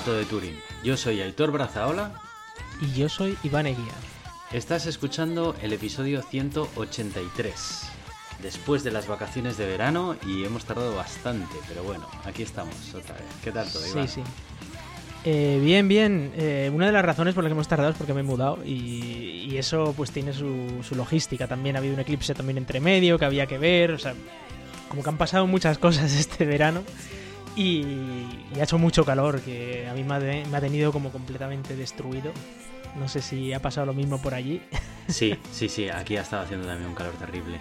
Gato de Turín. Yo soy Aitor Brazaola. Y yo soy Iván Eguía. Estás escuchando el episodio 183. Después de las vacaciones de verano y hemos tardado bastante, pero bueno, aquí estamos otra vez. ¿Qué tal todo, Iván? Sí. Bien. Una de las razones por las que hemos tardado es porque me he mudado y eso pues tiene su logística. También ha habido un eclipse también entre medio que había que ver. O sea, como que han pasado muchas cosas este verano y ha hecho mucho calor que a mí me ha tenido como completamente destruido. No sé si ha pasado lo mismo por allí. Sí, aquí ha estado haciendo también un calor terrible.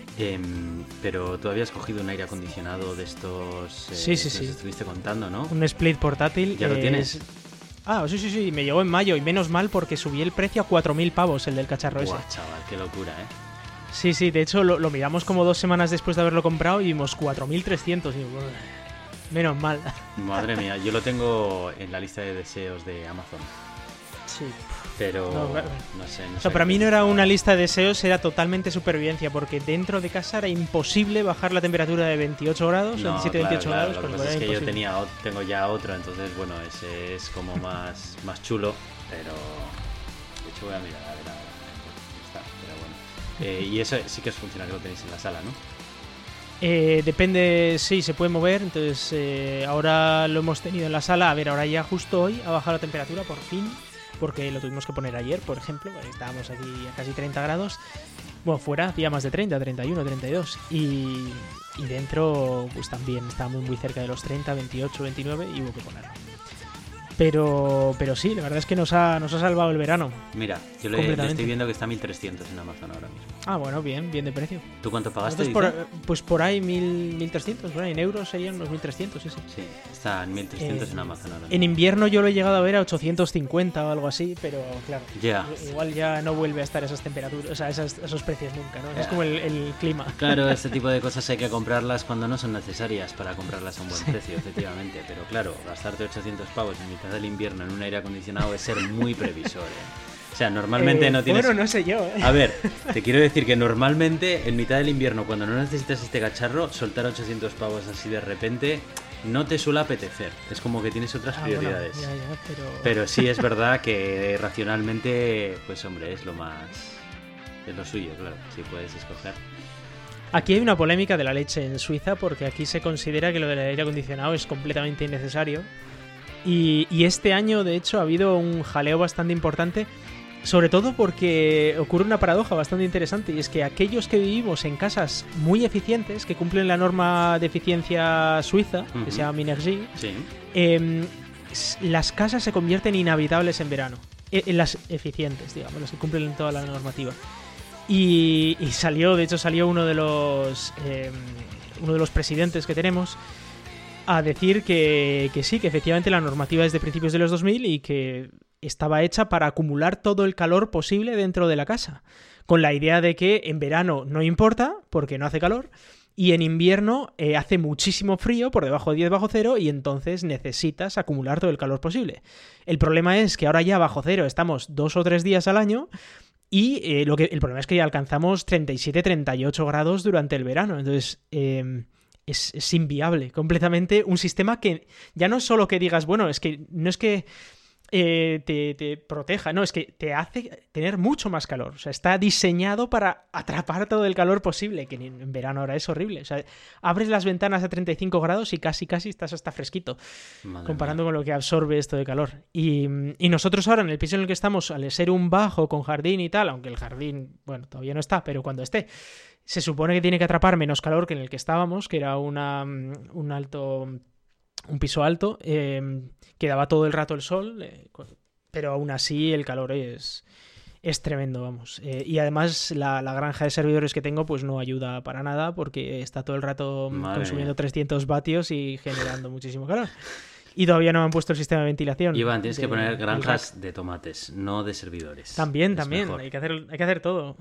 Pero tú habías cogido un aire acondicionado de estos Sí. estuviste contando, ¿no? Un split portátil. ¿Ya lo tienes? Sí, me llegó en mayo y menos mal porque subí el precio a 4.000 pavos el del cacharro ese. Buah, chaval, qué locura, ¿eh? Sí, de hecho lo miramos como 2 semanas después de haberlo comprado y vimos 4.300 y menos mal. Madre mía, yo lo tengo en la lista de deseos de Amazon. Sí. Pero no sé. O sea, para mí no era una lista de deseos, era totalmente supervivencia, porque dentro de casa era imposible bajar la temperatura de 28 grados, 27-28 grados. Lo que pasa es que yo tengo ya otro, entonces bueno, ese es como más chulo, pero de hecho voy a mirar a ver está, pero bueno. Y eso sí que es funcional, lo tenéis en la sala, ¿no? Depende, sí, se puede mover, entonces ahora lo hemos tenido en la sala, a ver, ahora ya justo hoy ha bajado la temperatura por fin, porque lo tuvimos que poner ayer, por ejemplo, estábamos aquí a casi 30 grados, bueno, fuera había más de 30, 31, 32, y dentro pues también estábamos muy cerca de los 30, 28, 29 y hubo que ponerlo. Pero sí, la verdad es que nos ha salvado el verano. Mira, yo le estoy viendo que está a 1.300 en Amazon ahora mismo. Ah, bueno, bien de precio. ¿Tú cuánto pagaste? Pues por ahí 1.300, por ahí en euros serían unos 1.300, sí. Sí, está en 1.300 en Amazon ahora mismo. En invierno yo lo he llegado a ver a 850 o algo así, pero claro, igual ya no vuelve a estar esas temperaturas, o sea, esos precios nunca, ¿no? Es como el clima. Claro, este tipo de cosas hay que comprarlas cuando no son necesarias para comprarlas a un buen precio, efectivamente. Pero claro, gastarte 800 pavos en mitad del invierno en un aire acondicionado es ser muy previsor, ¿eh? O sea, normalmente no tienes... Bueno, no sé yo, ¿eh? A ver, te quiero decir que normalmente en mitad del invierno, cuando no necesitas este cacharro, soltar 800 pavos así de repente no te suele apetecer. Es como que tienes otras prioridades. Bueno, pero sí es verdad que racionalmente, pues hombre, es lo suyo, claro, si puedes escoger. Aquí hay una polémica de la leche en Suiza porque aquí se considera que lo del aire acondicionado es completamente innecesario. Y este año, de hecho, ha habido un jaleo bastante importante, sobre todo porque ocurre una paradoja bastante interesante, y es que aquellos que vivimos en casas muy eficientes, que cumplen la norma de eficiencia suiza, que se llama Minergie, las casas se convierten inhabitables en verano. En las eficientes, digamos, las que cumplen toda la normativa. Y salió uno de los presidentes que tenemos a decir que sí, que efectivamente la normativa es de principios de los 2000 y que estaba hecha para acumular todo el calor posible dentro de la casa, con la idea de que en verano no importa porque no hace calor y en invierno hace muchísimo frío, por debajo de 10 bajo cero, y entonces necesitas acumular todo el calor posible. El problema es que ahora ya bajo cero estamos 2 o 3 días al año y el problema es que ya alcanzamos 37, 38 grados durante el verano, entonces... Es inviable completamente un sistema que ya no es solo que digas, bueno, es que no es que te proteja, no, es que te hace tener mucho más calor. O sea, está diseñado para atrapar todo el calor posible, que en verano ahora es horrible. O sea, abres las ventanas a 35 grados y casi estás hasta fresquito, comparando con lo que absorbe esto de calor. Y nosotros ahora en el piso en el que estamos, al ser un bajo con jardín y tal, aunque el jardín, bueno, todavía no está, pero cuando esté, se supone que tiene que atrapar menos calor que en el que estábamos, que era un piso alto, que daba todo el rato el sol, pero aún así el calor es tremendo, vamos. Y además la granja de servidores que tengo pues no ayuda para nada porque está todo el rato consumiendo 300 vatios y generando muchísimo calor. Y todavía no me han puesto el sistema de ventilación. Iván, tienes que poner granjas de tomates, no de servidores. También, hay que hacer todo.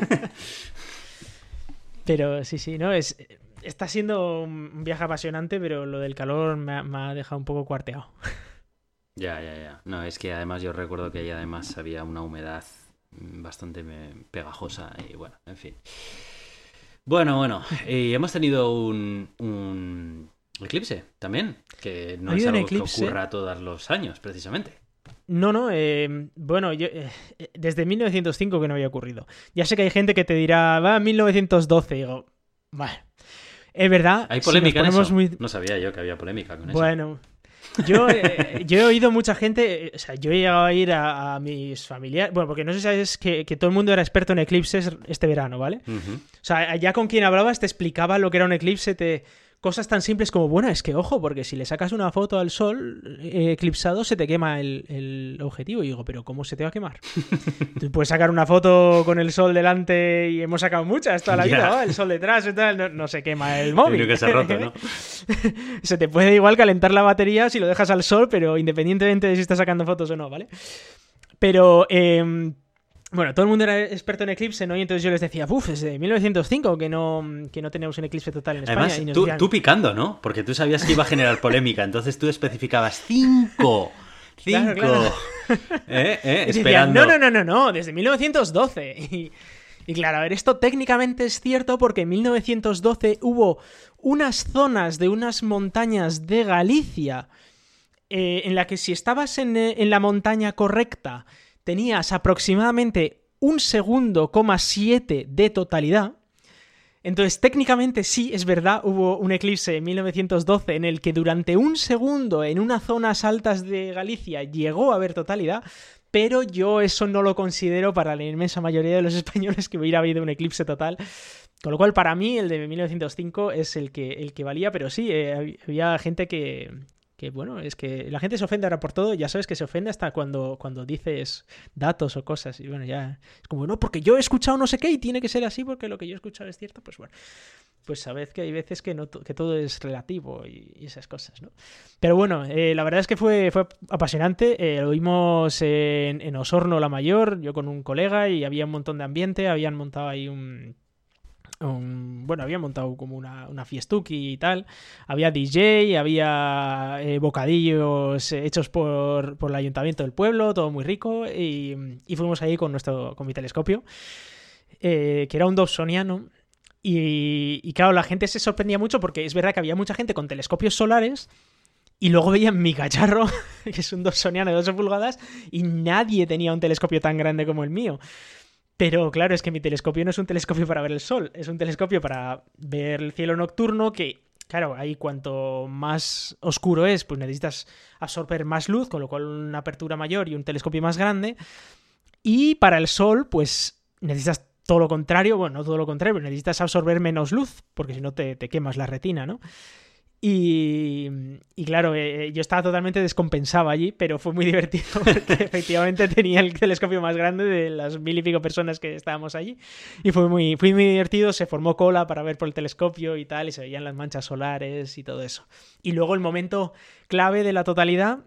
Pero sí, ¿no? Está siendo un viaje apasionante, pero lo del calor me ha dejado un poco cuarteado. Ya. No, es que además yo recuerdo que ahí además había una humedad bastante pegajosa y bueno, en fin. Bueno, y hemos tenido un Eclipse, también, que no Ha es habido un algo que eclipse. ocurra todos los años, precisamente. No, no, bueno, yo desde 1905 que no había ocurrido. Ya sé que hay gente que te dirá, va, 1912, y digo, vale, es verdad. ¿Hay si nos polémica en ponemos eso? muy... No sabía yo que había polémica con eso. Bueno, yo he oído mucha gente, o sea, yo he llegado a ir a mis familiares, bueno, porque no sé si sabes que todo el mundo era experto en eclipses este verano, ¿vale? Ujú. O sea, allá con quien hablabas te explicaba lo que era un eclipse, cosas tan simples como, bueno, es que ojo, porque si le sacas una foto al sol eclipsado se te quema el objetivo. Y digo, pero ¿cómo se te va a quemar? Tú puedes sacar una foto con el sol delante y hemos sacado muchas toda la vida, Ya. ¿no? El sol detrás y tal, no se quema el Yo móvil. creo que se ha roto, ¿no? Se te puede igual calentar la batería si lo dejas al sol, pero independientemente de si estás sacando fotos o no, ¿vale? Pero, bueno, todo el mundo era experto en eclipse, ¿no? Y entonces yo les decía, uff, desde 1905 que no tenemos un eclipse total en España. Además, Y nos tú, decían, tú picando, ¿no? Porque tú sabías que iba a generar polémica, entonces tú especificabas 5. 5. Claro. y decían, Esperando. no, desde 1912. Y claro, a ver, esto técnicamente es cierto porque en 1912 hubo unas zonas de unas montañas de Galicia en la que si estabas en la montaña correcta tenías aproximadamente 1,7 segundos de totalidad. Entonces, técnicamente sí, es verdad, hubo un eclipse en 1912 en el que durante 1 segundo en unas zonas altas de Galicia llegó a haber totalidad, pero yo eso no lo considero para la inmensa mayoría de los españoles que hubiera habido un eclipse total. Con lo cual, para mí, el de 1905 es el que valía, pero sí, había gente que, bueno, es que la gente se ofende ahora por todo, ya sabes que se ofende hasta cuando dices datos o cosas, y bueno, ya es como, no, porque yo he escuchado no sé qué y tiene que ser así porque lo que yo he escuchado es cierto, pues bueno, pues sabed que hay veces que, no, que todo es relativo y esas cosas, ¿no? Pero bueno, la verdad es que fue apasionante, lo vimos en Osorno la Mayor, yo con un colega y había un montón de ambiente, habían montado ahí bueno, había montado como una fiestuki y tal. Había DJ, había bocadillos hechos por el ayuntamiento del pueblo, todo muy rico. Y fuimos ahí con mi telescopio, que era un Dobsoniano. Y claro, la gente se sorprendía mucho porque es verdad que había mucha gente con telescopios solares. Y luego veían mi cacharro, que es un Dobsoniano de 12 pulgadas, y nadie tenía un telescopio tan grande como el mío. Pero claro, es que mi telescopio no es un telescopio para ver el sol, es un telescopio para ver el cielo nocturno que, claro, ahí cuanto más oscuro es, pues necesitas absorber más luz, con lo cual una apertura mayor y un telescopio más grande. Y para el sol, pues necesitas todo lo contrario, bueno, no todo lo contrario, pero necesitas absorber menos luz, porque si no te quemas la retina, ¿no? Y claro, yo estaba totalmente descompensado allí, pero fue muy divertido porque efectivamente tenía el telescopio más grande de las 1000 y pico personas que estábamos allí. Y fue muy divertido, se formó cola para ver por el telescopio y tal, y se veían las manchas solares y todo eso. Y luego el momento clave de la totalidad,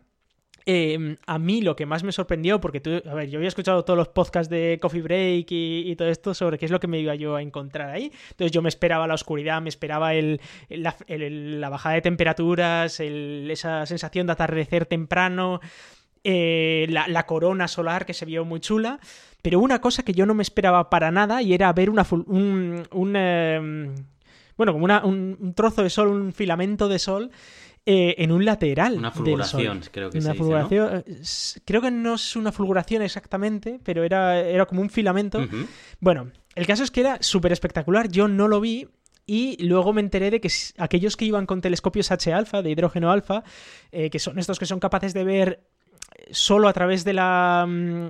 a mí lo que más me sorprendió, porque yo había escuchado todos los podcasts de Coffee Break y todo esto sobre qué es lo que me iba yo a encontrar ahí. Entonces yo me esperaba la oscuridad, me esperaba la bajada de temperaturas, esa sensación de atardecer temprano, la corona solar que se vio muy chula. Pero una cosa que yo no me esperaba para nada y era ver bueno, como un trozo de sol, un filamento de sol en un lateral Una del sol. fulguración, creo que Una se fulguración, dice, ¿no? creo que no es una fulguración exactamente, pero era como un filamento. Uh-huh. Bueno, el caso es que era súper espectacular, yo no lo vi. Y luego me enteré de que aquellos que iban con telescopios H-alfa, de hidrógeno alfa, que son estos que son capaces de ver solo a través de la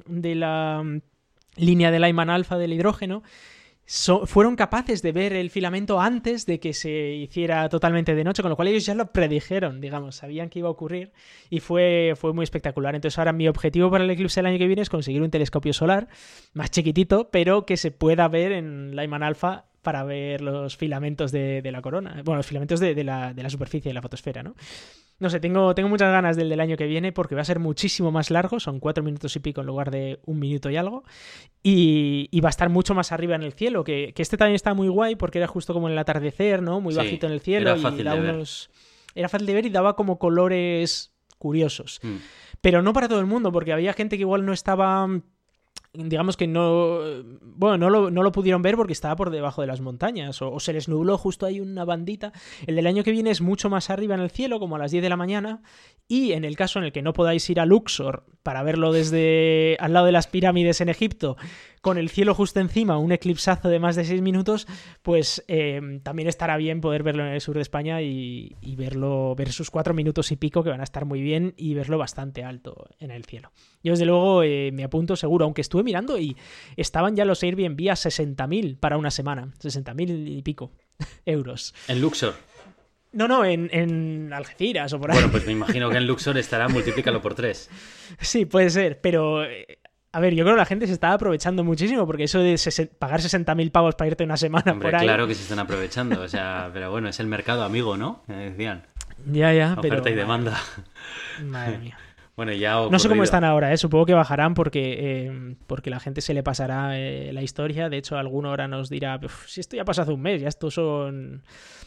línea de Lyman alfa del hidrógeno, fueron capaces de ver el filamento antes de que se hiciera totalmente de noche, con lo cual ellos ya lo predijeron, digamos, sabían que iba a ocurrir y fue muy espectacular. Entonces ahora mi objetivo para el eclipse del año que viene es conseguir un telescopio solar más chiquitito, pero que se pueda ver en Lyman alfa para ver los filamentos de la corona, bueno, los filamentos de la superficie de la fotosfera, ¿no? No sé, tengo muchas ganas del año que viene porque va a ser muchísimo más largo, son 4 minutos y pico en lugar de 1 minuto y algo, y va a estar mucho más arriba en el cielo, que este también está muy guay porque era justo como en el atardecer, ¿no? Muy bajito en el cielo. Era fácil de ver. Era fácil de ver y daba como colores curiosos. Pero no para todo el mundo, porque había gente que igual no estaba digamos que no, bueno, no lo pudieron ver porque estaba por debajo de las montañas o se les nubló justo ahí una bandita. El del año que viene es mucho más arriba en el cielo, como a las 10 de la mañana, y en el caso en el que no podáis ir a Luxor para verlo desde al lado de las pirámides en Egipto, con el cielo justo encima, un eclipsazo de más de 6 minutos, pues también estará bien poder verlo en el sur de España y ver sus 4 minutos y pico, que van a estar muy bien, y verlo bastante alto en el cielo. Yo desde luego me apunto seguro, aunque estuve mirando y estaban ya los Airbnb a 60.000 para una semana, 60.000 y pico euros. En Luxor. No, en Algeciras o por ahí. Bueno, pues me imagino que en Luxor estará, multiplícalo por 3. Sí, puede ser, pero a ver, yo creo que la gente se está aprovechando muchísimo, porque eso de pagar 60.000 pavos para irte una semana. Hombre, por ahí... claro que se están aprovechando, o sea, pero bueno, es el mercado amigo, ¿no? Decían. Ya, Oferta pero... y demanda. Madre mía. Bueno, ya ha ocurrido. No sé cómo están ahora, supongo que bajarán porque la gente se le pasará la historia. De hecho, alguno ahora nos dirá, si esto ya pasó hace un mes, ya estos son...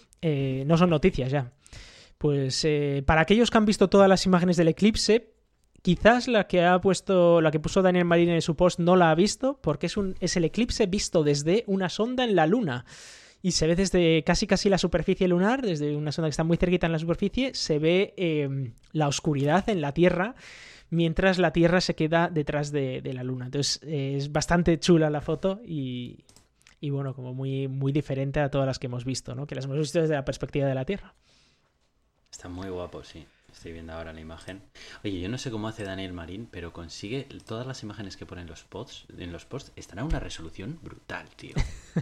no son noticias ya. Pues para aquellos que han visto todas las imágenes del eclipse, quizás la que puso Daniel Marín en su post no la ha visto, porque es el eclipse visto desde una sonda en la Luna. Y se ve desde casi la superficie lunar, desde una sonda que está muy cerquita en la superficie, se ve la oscuridad en la Tierra, mientras la Tierra se queda detrás de la Luna. Entonces es bastante chula la foto y bueno, como muy, muy diferente a todas las que hemos visto, ¿no? Que las hemos visto desde la perspectiva de la Tierra. Está muy guapo, sí. Estoy viendo ahora la imagen. Oye, yo no sé cómo hace Daniel Marín, pero consigue todas las imágenes que pone en los posts están a una resolución brutal, tío.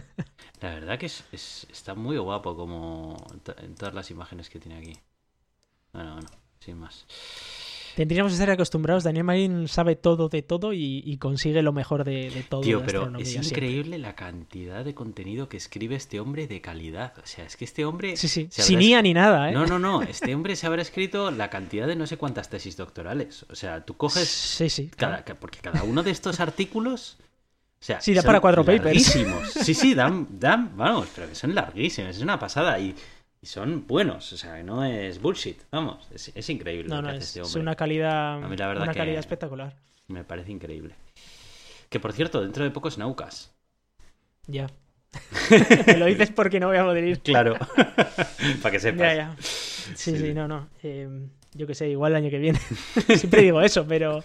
La verdad que está muy guapo como en todas las imágenes que tiene aquí. Bueno, sin más. Tendríamos que estar acostumbrados. Daniel Marín sabe todo de todo y consigue lo mejor de todo. Tío, de pero es increíble siempre. la cantidad de contenido que escribe este hombre de calidad. O sea, es que este hombre... Sí. Sin IA ni nada, ¿eh? No. Este hombre se habrá escrito la cantidad de no sé cuántas tesis doctorales. O sea, tú coges... Sí. Porque cada uno de estos artículos... O sea, sí, da para 4 papers. Larguísimos. Sí, dan, vamos, pero que son larguísimos. Es una pasada. Y son buenos, o sea, no es bullshit, vamos, es increíble lo que hace este hombre. Es una calidad, a mí la verdad calidad espectacular. Me parece increíble. Que por cierto, dentro de poco es Naucas. Ya. Me lo dices porque no voy a poder ir. Claro, para que sepas. Ya. Sí, no. Yo que sé, igual el año que viene. Siempre digo eso, pero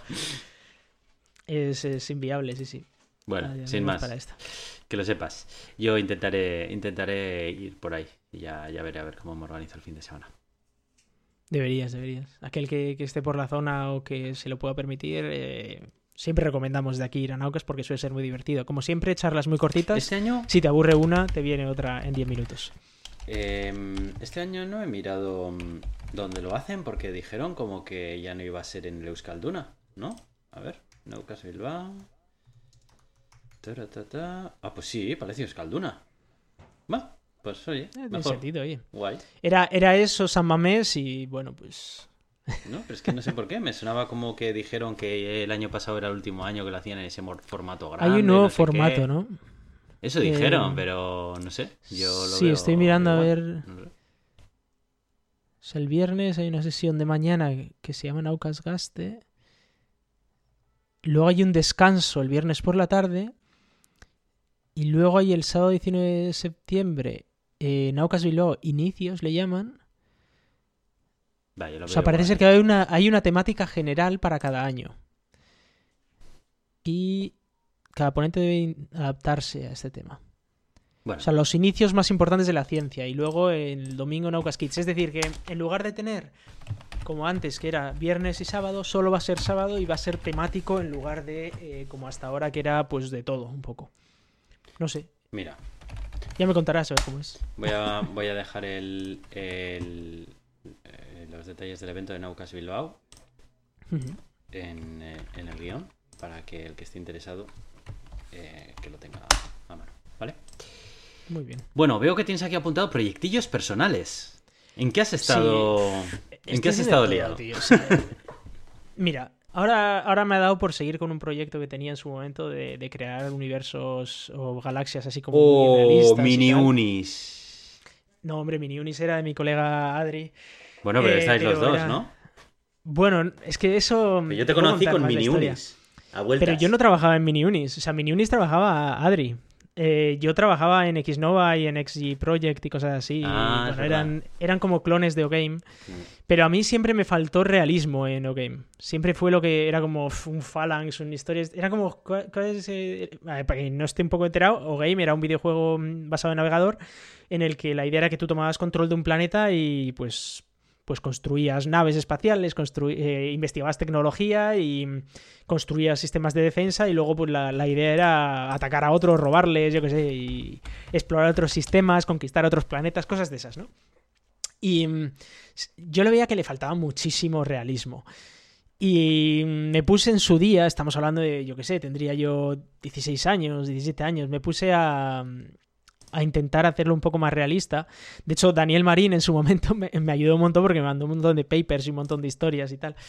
es inviable, sí. Bueno, sin más. Que lo sepas. Yo intentaré ir por ahí. Y ya veré a ver cómo me organizo el fin de semana. Deberías. Aquel que esté por la zona o que se lo pueda permitir, siempre recomendamos de aquí ir a Naucas porque suele ser muy divertido. Como siempre, charlas muy cortitas. Este año... Si te aburre una, te viene otra en 10 minutos. Este año no he mirado dónde lo hacen porque dijeron como que ya no iba a ser en el Euskalduna, ¿no? A ver, Naucas Bilbao... Ah, pues sí, parece Euskalduna. Va, pues oye, tiene sentido, oye. Guay. Era eso, San Mamés, y bueno, pues... No, pero es que no sé por qué. Me sonaba como que dijeron que el año pasado era el último año que lo hacían en ese formato grande. Hay un nuevo no sé formato, qué. ¿no? Eso dijeron, pero no sé. Yo lo sí, veo estoy mirando igual. a ver... No sé. O sea, el viernes hay una sesión de mañana que se llama Naucas Gaste. Luego hay un descanso el viernes por la tarde. Y luego hay el sábado 19 de septiembre, Naucas Bilbao Inicios le llaman. Va, yo lo O sea, veo parece igual. ser que hay una temática general para cada año. Y cada ponente debe adaptarse a este tema. Bueno, O sea, los inicios más importantes de la ciencia. Y luego el domingo Naucas Kids. Es decir, que en lugar de tener, como antes, que era viernes y sábado, solo va a ser sábado y va a ser temático en lugar de, como hasta ahora, que era pues de todo, un poco. No sé. mira, Ya me contarás a ver cómo es. voy a dejar los detalles del evento de Naucas Bilbao en el guión para que el que esté interesado que lo tenga a mano, ¿vale? Muy bien. Bueno, veo que tienes aquí apuntado proyectillos personales. ¿En qué has estado? ¿En qué has estado liado? Tío, o sea, mira, ahora me ha dado por seguir con un proyecto que tenía en su momento de crear universos o galaxias así como muy realistas. Mini y tal. Unis. No, hombre, Mini Unis era de mi colega Adri. Bueno, pero estáis los dos, era... ¿no? Bueno, es que eso... Yo te puedo conocí contar con más la Mini historia. Unis. A vueltas. Pero yo no trabajaba en Miniunis. O sea, Miniunis trabajaba Adri. Yo trabajaba en Xnova y en XG Project y cosas así. Ah, Y, bueno, eran como clones de OGame. Pero a mí siempre me faltó realismo en OGame. Siempre fue lo que era como un Phalanx, un historias. Era como. ¿Cuál es, para que no esté un poco enterado, OGame era un videojuego basado en navegador en el que la idea era que tú tomabas control de un planeta y pues construías naves espaciales, investigabas tecnología y construías sistemas de defensa y luego pues la idea era atacar a otros, robarles, yo qué sé, y explorar otros sistemas, conquistar otros planetas, cosas de esas, ¿no? Y yo le veía que le faltaba muchísimo realismo. Y me puse en su día, estamos hablando de, yo qué sé, tendría yo 16 años, 17 años, me puse a intentar hacerlo un poco más realista. De hecho, Daniel Marín en su momento me ayudó un montón porque me mandó un montón de papers y un montón de historias y tal.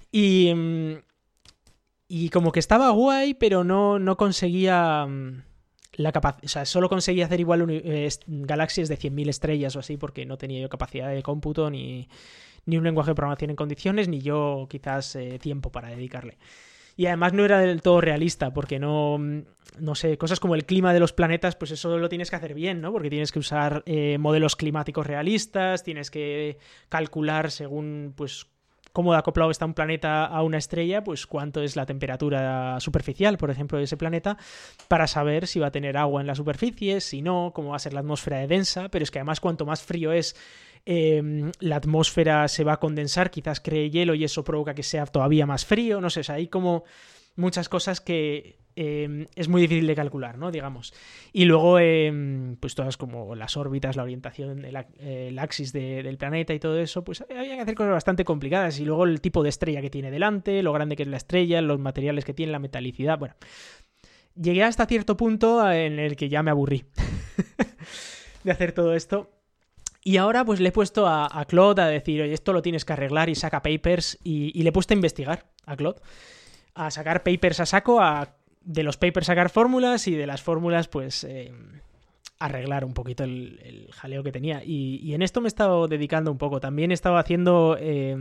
Y como que estaba guay, pero no conseguía la capacidad. O sea, solo conseguía hacer igual galaxias de 100.000 estrellas o así porque no tenía yo capacidad de cómputo ni un lenguaje de programación en condiciones, ni yo quizás tiempo para dedicarle. Y además no era del todo realista, porque no sé, cosas como el clima de los planetas, pues eso lo tienes que hacer bien, ¿no? Porque tienes que usar modelos climáticos realistas, tienes que calcular según, pues, cómo de acoplado está un planeta a una estrella, pues cuánto es la temperatura superficial, por ejemplo, de ese planeta, para saber si va a tener agua en la superficie, si no, cómo va a ser la atmósfera de densa, pero es que además cuanto más frío es, la atmósfera se va a condensar, quizás cree hielo y eso provoca que sea todavía más frío, no sé, o sea, hay como muchas cosas que es muy difícil de calcular, ¿no? Digamos. Y luego, pues todas como las órbitas, la orientación, el axis del planeta y todo eso, pues había que hacer cosas bastante complicadas. Y luego el tipo de estrella que tiene delante, lo grande que es la estrella, los materiales que tiene, la metalicidad, bueno. Llegué hasta cierto punto en el que ya me aburrí de hacer todo esto. Y ahora pues le he puesto a Claude a decir, oye, esto lo tienes que arreglar y saca papers. Y le he puesto a investigar a Claude. A sacar papers a saco, de los papers sacar fórmulas y de las fórmulas pues arreglar un poquito el jaleo que tenía. Y en esto me he estado dedicando un poco. También he estado haciendo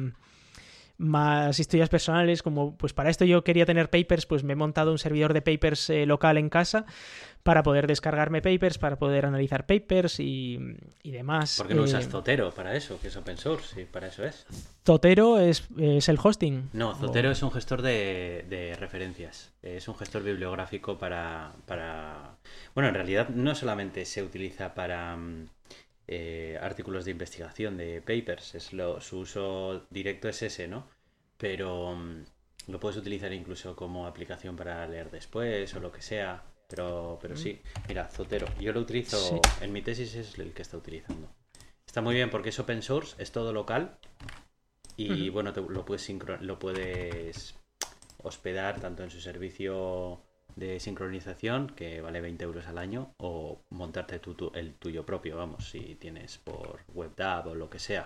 más historias personales, como pues para esto yo quería tener papers, pues me he montado un servidor de papers local en casa para poder descargarme papers, para poder analizar papers y demás. ¿Por qué no usas Zotero para eso? Que es open source, y para eso es. ¿Zotero es el hosting? No, Zotero es un gestor de referencias. Es un gestor bibliográfico para... Bueno, en realidad no solamente se utiliza para artículos de investigación, de papers. Su uso directo es ese, ¿no? Pero lo puedes utilizar incluso como aplicación para leer después o lo que sea. Pero sí, mira, Zotero, yo lo utilizo, sí. En mi tesis es el que está utilizando. Está muy bien porque es open source, es todo local y bueno, lo puedes hospedar tanto en su servicio de sincronización, que vale 20 euros al año, o montarte el tuyo propio, vamos, si tienes por WebDAV o lo que sea.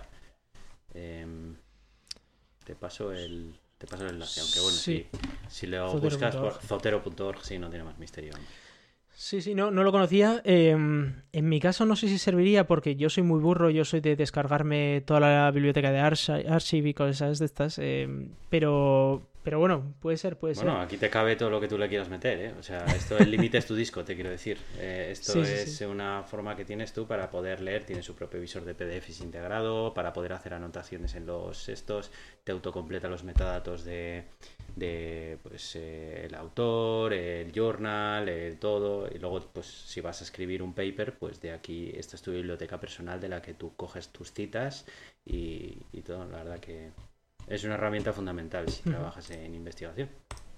Te paso el enlace, aunque bueno, sí. Si lo buscas por zotero.org, sí, no tiene más misterio. Sí, no lo conocía. En mi caso no sé si serviría porque yo soy muy burro, yo soy de descargarme toda la biblioteca de Archive y cosas de estas, pero bueno, puede ser. Bueno, aquí te cabe todo lo que tú le quieras meter, ¿eh? O sea, el límite es tu disco, te quiero decir. Esto es una forma que tienes tú para poder leer, tiene su propio visor de PDFs integrado, para poder hacer anotaciones en los estos, te autocompleta los metadatos de pues el autor, el journal, el todo, y luego pues si vas a escribir un paper, pues de aquí esta es tu biblioteca personal de la que tú coges tus citas y todo. La verdad que es una herramienta fundamental si trabajas en investigación.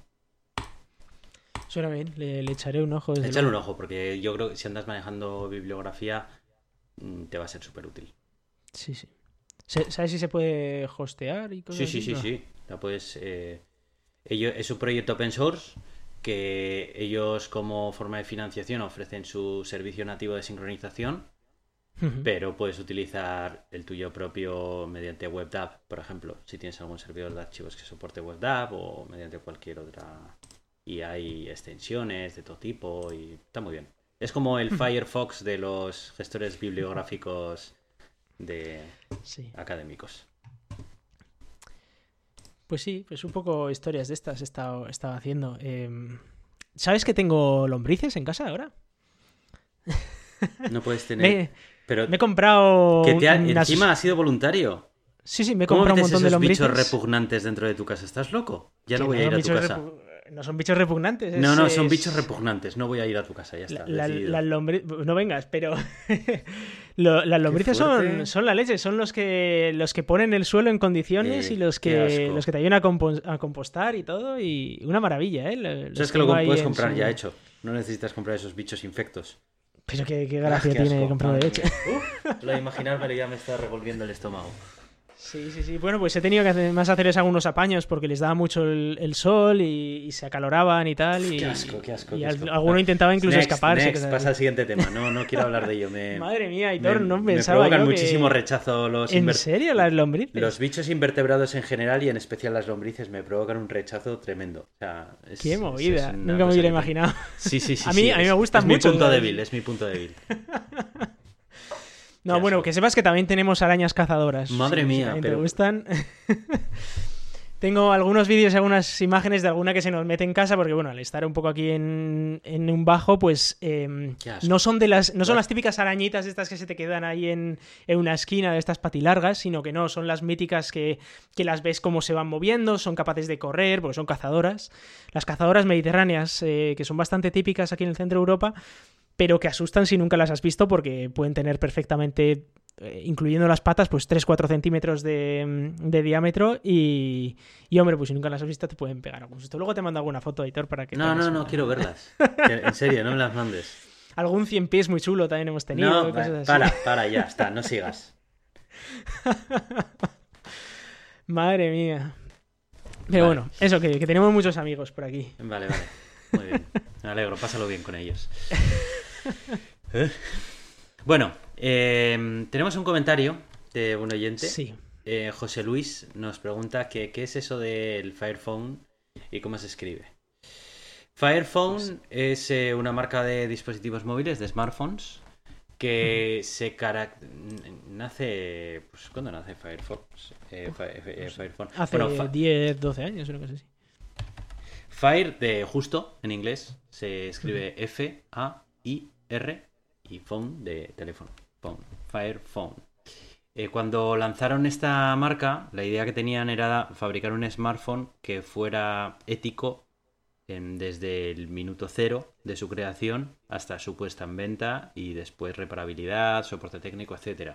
Suena bien, le echaré un ojo. Échale un ojo, porque yo creo que si andas manejando bibliografía te va a ser súper útil. Sí. ¿Sabes si se puede hostear y cosas así? Sí. La puedes... es un proyecto open source que ellos como forma de financiación ofrecen su servicio nativo de sincronización, pero puedes utilizar el tuyo propio mediante WebDAV, por ejemplo, si tienes algún servidor de archivos que soporte WebDAV o mediante cualquier otra. Y hay extensiones de todo tipo y está muy bien. Es como el Firefox de los gestores bibliográficos académicos. Pues sí, pues un poco historias de estas he estado haciendo. ¿Sabes que tengo lombrices en casa ahora? No puedes tener... Pero Me he comprado... encima has sido voluntario. Sí, me he ¿Cómo comprado un metes montón de esos lombrices. bichos repugnantes dentro de tu casa? ¿Estás loco? Ya no voy a ir a tu casa. No son bichos repugnantes. No, son bichos repugnantes. No voy a ir a tu casa, ya está. Las lombrices... No vengas, pero... las lombrices son la leche. Son los que ponen el suelo en condiciones y los que te ayudan a compostar y todo. Y una maravilla, ¿eh? Sabes que lo puedes comprar ya hecho. No necesitas comprar esos bichos infectos. Pero qué gracia tiene comprar de leche. Lo de imaginármelo ya me está revolviendo el estómago. Sí. Bueno, pues he tenido que hacerles algunos apaños porque les daba mucho el sol y se acaloraban y tal. Qué asco. Y alguno intentaba incluso escaparse. Pasa al siguiente tema. No quiero hablar de ello. Madre mía, Aitor, no pensaba me provocan yo muchísimo rechazo los... ¿En serio las lombrices? Los bichos invertebrados en general y en especial las lombrices me provocan un rechazo tremendo. O sea, qué movida. Nunca me hubiera imaginado. Sí. A mí me gustan mucho. Es mi punto débil. No, bueno, que sepas que también tenemos arañas cazadoras. Madre mía, pero... ¿Te gustan? Tengo algunos vídeos y algunas imágenes de alguna que se nos mete en casa porque, bueno, al estar un poco aquí en un bajo, pues no son las típicas arañitas estas que se te quedan ahí en una esquina de estas patilargas, sino que son las míticas que las ves cómo se van moviendo, son capaces de correr, porque son cazadoras. Las cazadoras mediterráneas, que son bastante típicas aquí en el centro de Europa, pero que asustan si nunca las has visto porque pueden tener perfectamente, incluyendo las patas, pues 3-4 centímetros de diámetro y, hombre, pues si nunca las has visto te pueden pegar algún susto. Luego te mando alguna foto, Aitor, para que... No, quiero verlas. En serio, no me las mandes. Algún 100 pies muy chulo también hemos tenido. No, cosas así. para, ya está, no sigas. Madre mía. Pero bueno, eso, que tenemos muchos amigos por aquí. Vale. Muy bien. Me alegro, pásalo bien con ellos. Bueno, tenemos un comentario de un oyente. Sí. José Luis nos pregunta qué es eso del Fire Phone y cómo se escribe. Fire Phone es una marca de dispositivos móviles, de smartphones, que nace... Pues, ¿cuándo nace Firefox? Fire Phone. Hace 10, 12 años, una cosa así. Fire, de justo, en inglés, se escribe F-A-I-R y phone, de teléfono. Phone. Fire Phone. Cuando lanzaron esta marca, la idea que tenían era fabricar un smartphone que fuera ético desde el minuto cero de su creación hasta su puesta en venta y después reparabilidad, soporte técnico, etc.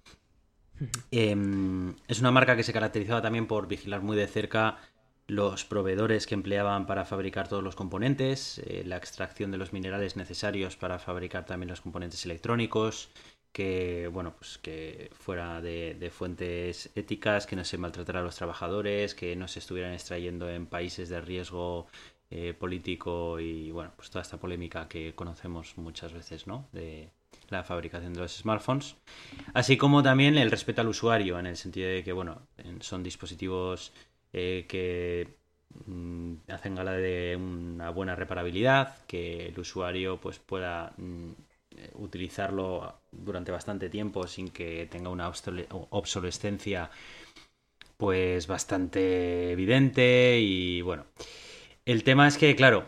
Es una marca que se caracterizaba también por vigilar muy de cerca los proveedores que empleaban para fabricar todos los componentes, la extracción de los minerales necesarios para fabricar también los componentes electrónicos, que fuera de fuentes éticas, que no se maltratara a los trabajadores, que no se estuvieran extrayendo en países de riesgo político y bueno, pues toda esta polémica que conocemos muchas veces, ¿no? De la fabricación de los smartphones, así como también el respeto al usuario, en el sentido de que bueno, son dispositivos que hacen gala de una buena reparabilidad, que el usuario pues pueda utilizarlo durante bastante tiempo sin que tenga una obsolescencia pues bastante evidente. Y bueno, el tema es que claro,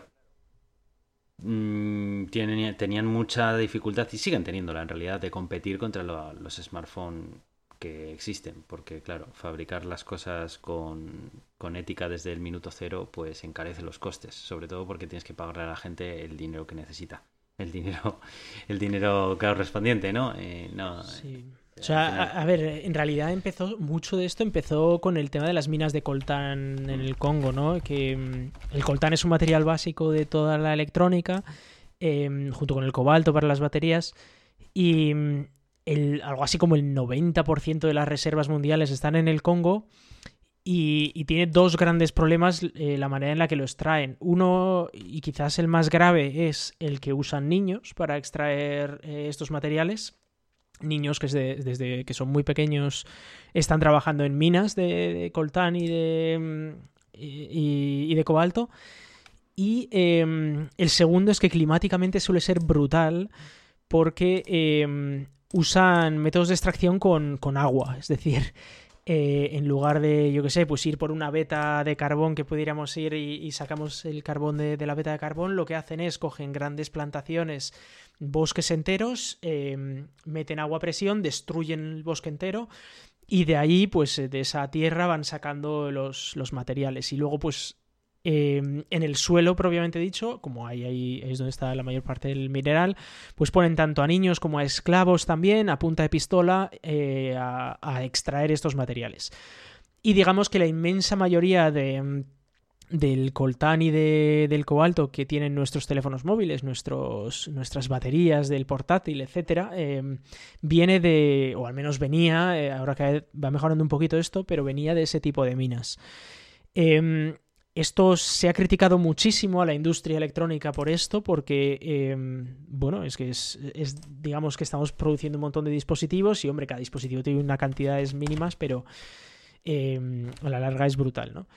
tenían mucha dificultad y siguen teniéndola en realidad de competir contra los smartphones que existen, porque claro, fabricar las cosas con ética desde el minuto cero pues encarece los costes, sobre todo porque tienes que pagarle a la gente el dinero que necesita, el dinero correspondiente, ¿no? Sí. O sea, a ver, en realidad mucho de esto empezó con el tema de las minas de coltán en el Congo, ¿no? Que el coltán es un material básico de toda la electrónica, junto con el cobalto para las baterías, y algo así como el 90% de las reservas mundiales están en el Congo y tiene dos grandes problemas la manera en la que lo extraen. Uno, y quizás el más grave, es el que usan niños para extraer estos materiales. Niños que desde que son muy pequeños están trabajando en minas de coltán y de cobalto. Y el segundo es que climáticamente suele ser brutal porque usan métodos de extracción con agua. Es decir, en lugar de, yo qué sé, pues ir por una veta de carbón que pudiéramos ir y sacamos el carbón de la veta de carbón, lo que hacen es cogen grandes plantaciones, bosques enteros, meten agua a presión, destruyen el bosque entero y de ahí, pues de esa tierra van sacando los materiales. Y luego, pues en el suelo, propiamente dicho, como ahí es donde está la mayor parte del mineral, pues ponen tanto a niños como a esclavos también, a punta de pistola, a extraer estos materiales. Y digamos que la inmensa mayoría del coltán y del cobalto que tienen nuestros teléfonos móviles, nuestras baterías del portátil, etcétera, viene de, o al menos venía, ahora que va mejorando un poquito esto, pero venía de ese tipo de minas. Esto se ha criticado muchísimo a la industria electrónica por esto, porque, bueno, es que digamos que estamos produciendo un montón de dispositivos y, hombre, cada dispositivo tiene unas cantidades mínimas, pero a la larga es brutal, ¿no?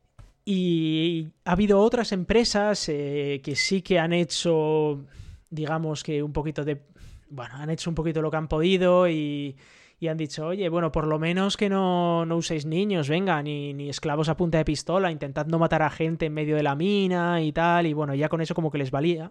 Y ha habido otras empresas que sí que han hecho, digamos que un poquito han hecho un poquito lo que han podido y han dicho, oye, bueno, por lo menos que no uséis niños, venga, ni esclavos a punta de pistola, intentad no matar a gente en medio de la mina y tal, y bueno, ya con eso como que les valía.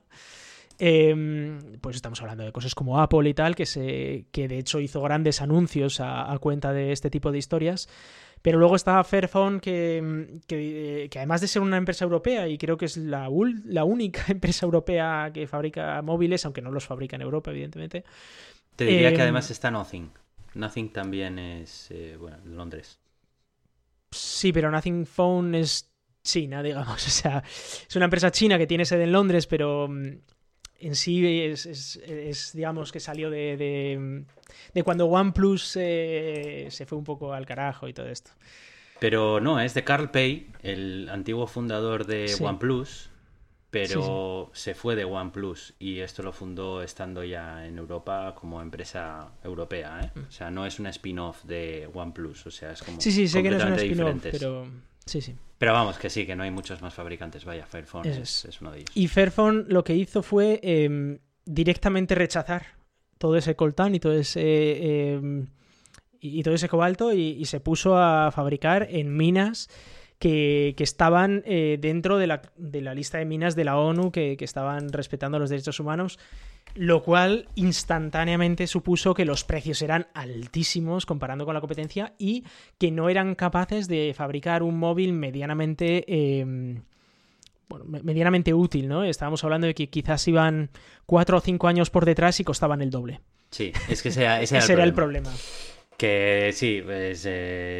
Pues estamos hablando de cosas como Apple y tal, que de hecho hizo grandes anuncios a cuenta de este tipo de historias. Pero luego está Fairphone, que además de ser una empresa europea, y creo que es la única empresa europea que fabrica móviles, aunque no los fabrica en Europa, evidentemente. Te diría que además está Nothing. Nothing también es, bueno, de Londres. Sí, pero Nothing Phone es China, digamos. O sea, es una empresa china que tiene sede en Londres, pero en sí es digamos, que salió de cuando OnePlus se fue un poco al carajo y todo esto. Pero no, es de Carl Pei, el antiguo fundador de OnePlus, pero se fue de OnePlus y esto lo fundó estando ya en Europa como empresa europea, ¿eh? O sea, no es una spin-off de OnePlus, o sea, es como sé que no es una spin-off, diferentes. pero sí. Pero vamos, que sí, que no hay muchos más fabricantes, vaya, Fairphone es uno de ellos. Y Fairphone lo que hizo fue directamente rechazar todo ese coltán y todo ese cobalto y se puso a fabricar en minas que estaban dentro de la lista de minas de la ONU que estaban respetando los derechos humanos, lo cual instantáneamente supuso que los precios eran altísimos comparando con la competencia y que no eran capaces de fabricar un móvil medianamente útil, ¿no? Estábamos hablando de que quizás iban 4 o 5 años por detrás y costaban el doble. Sí, es que ese era el problema. Que sí, pues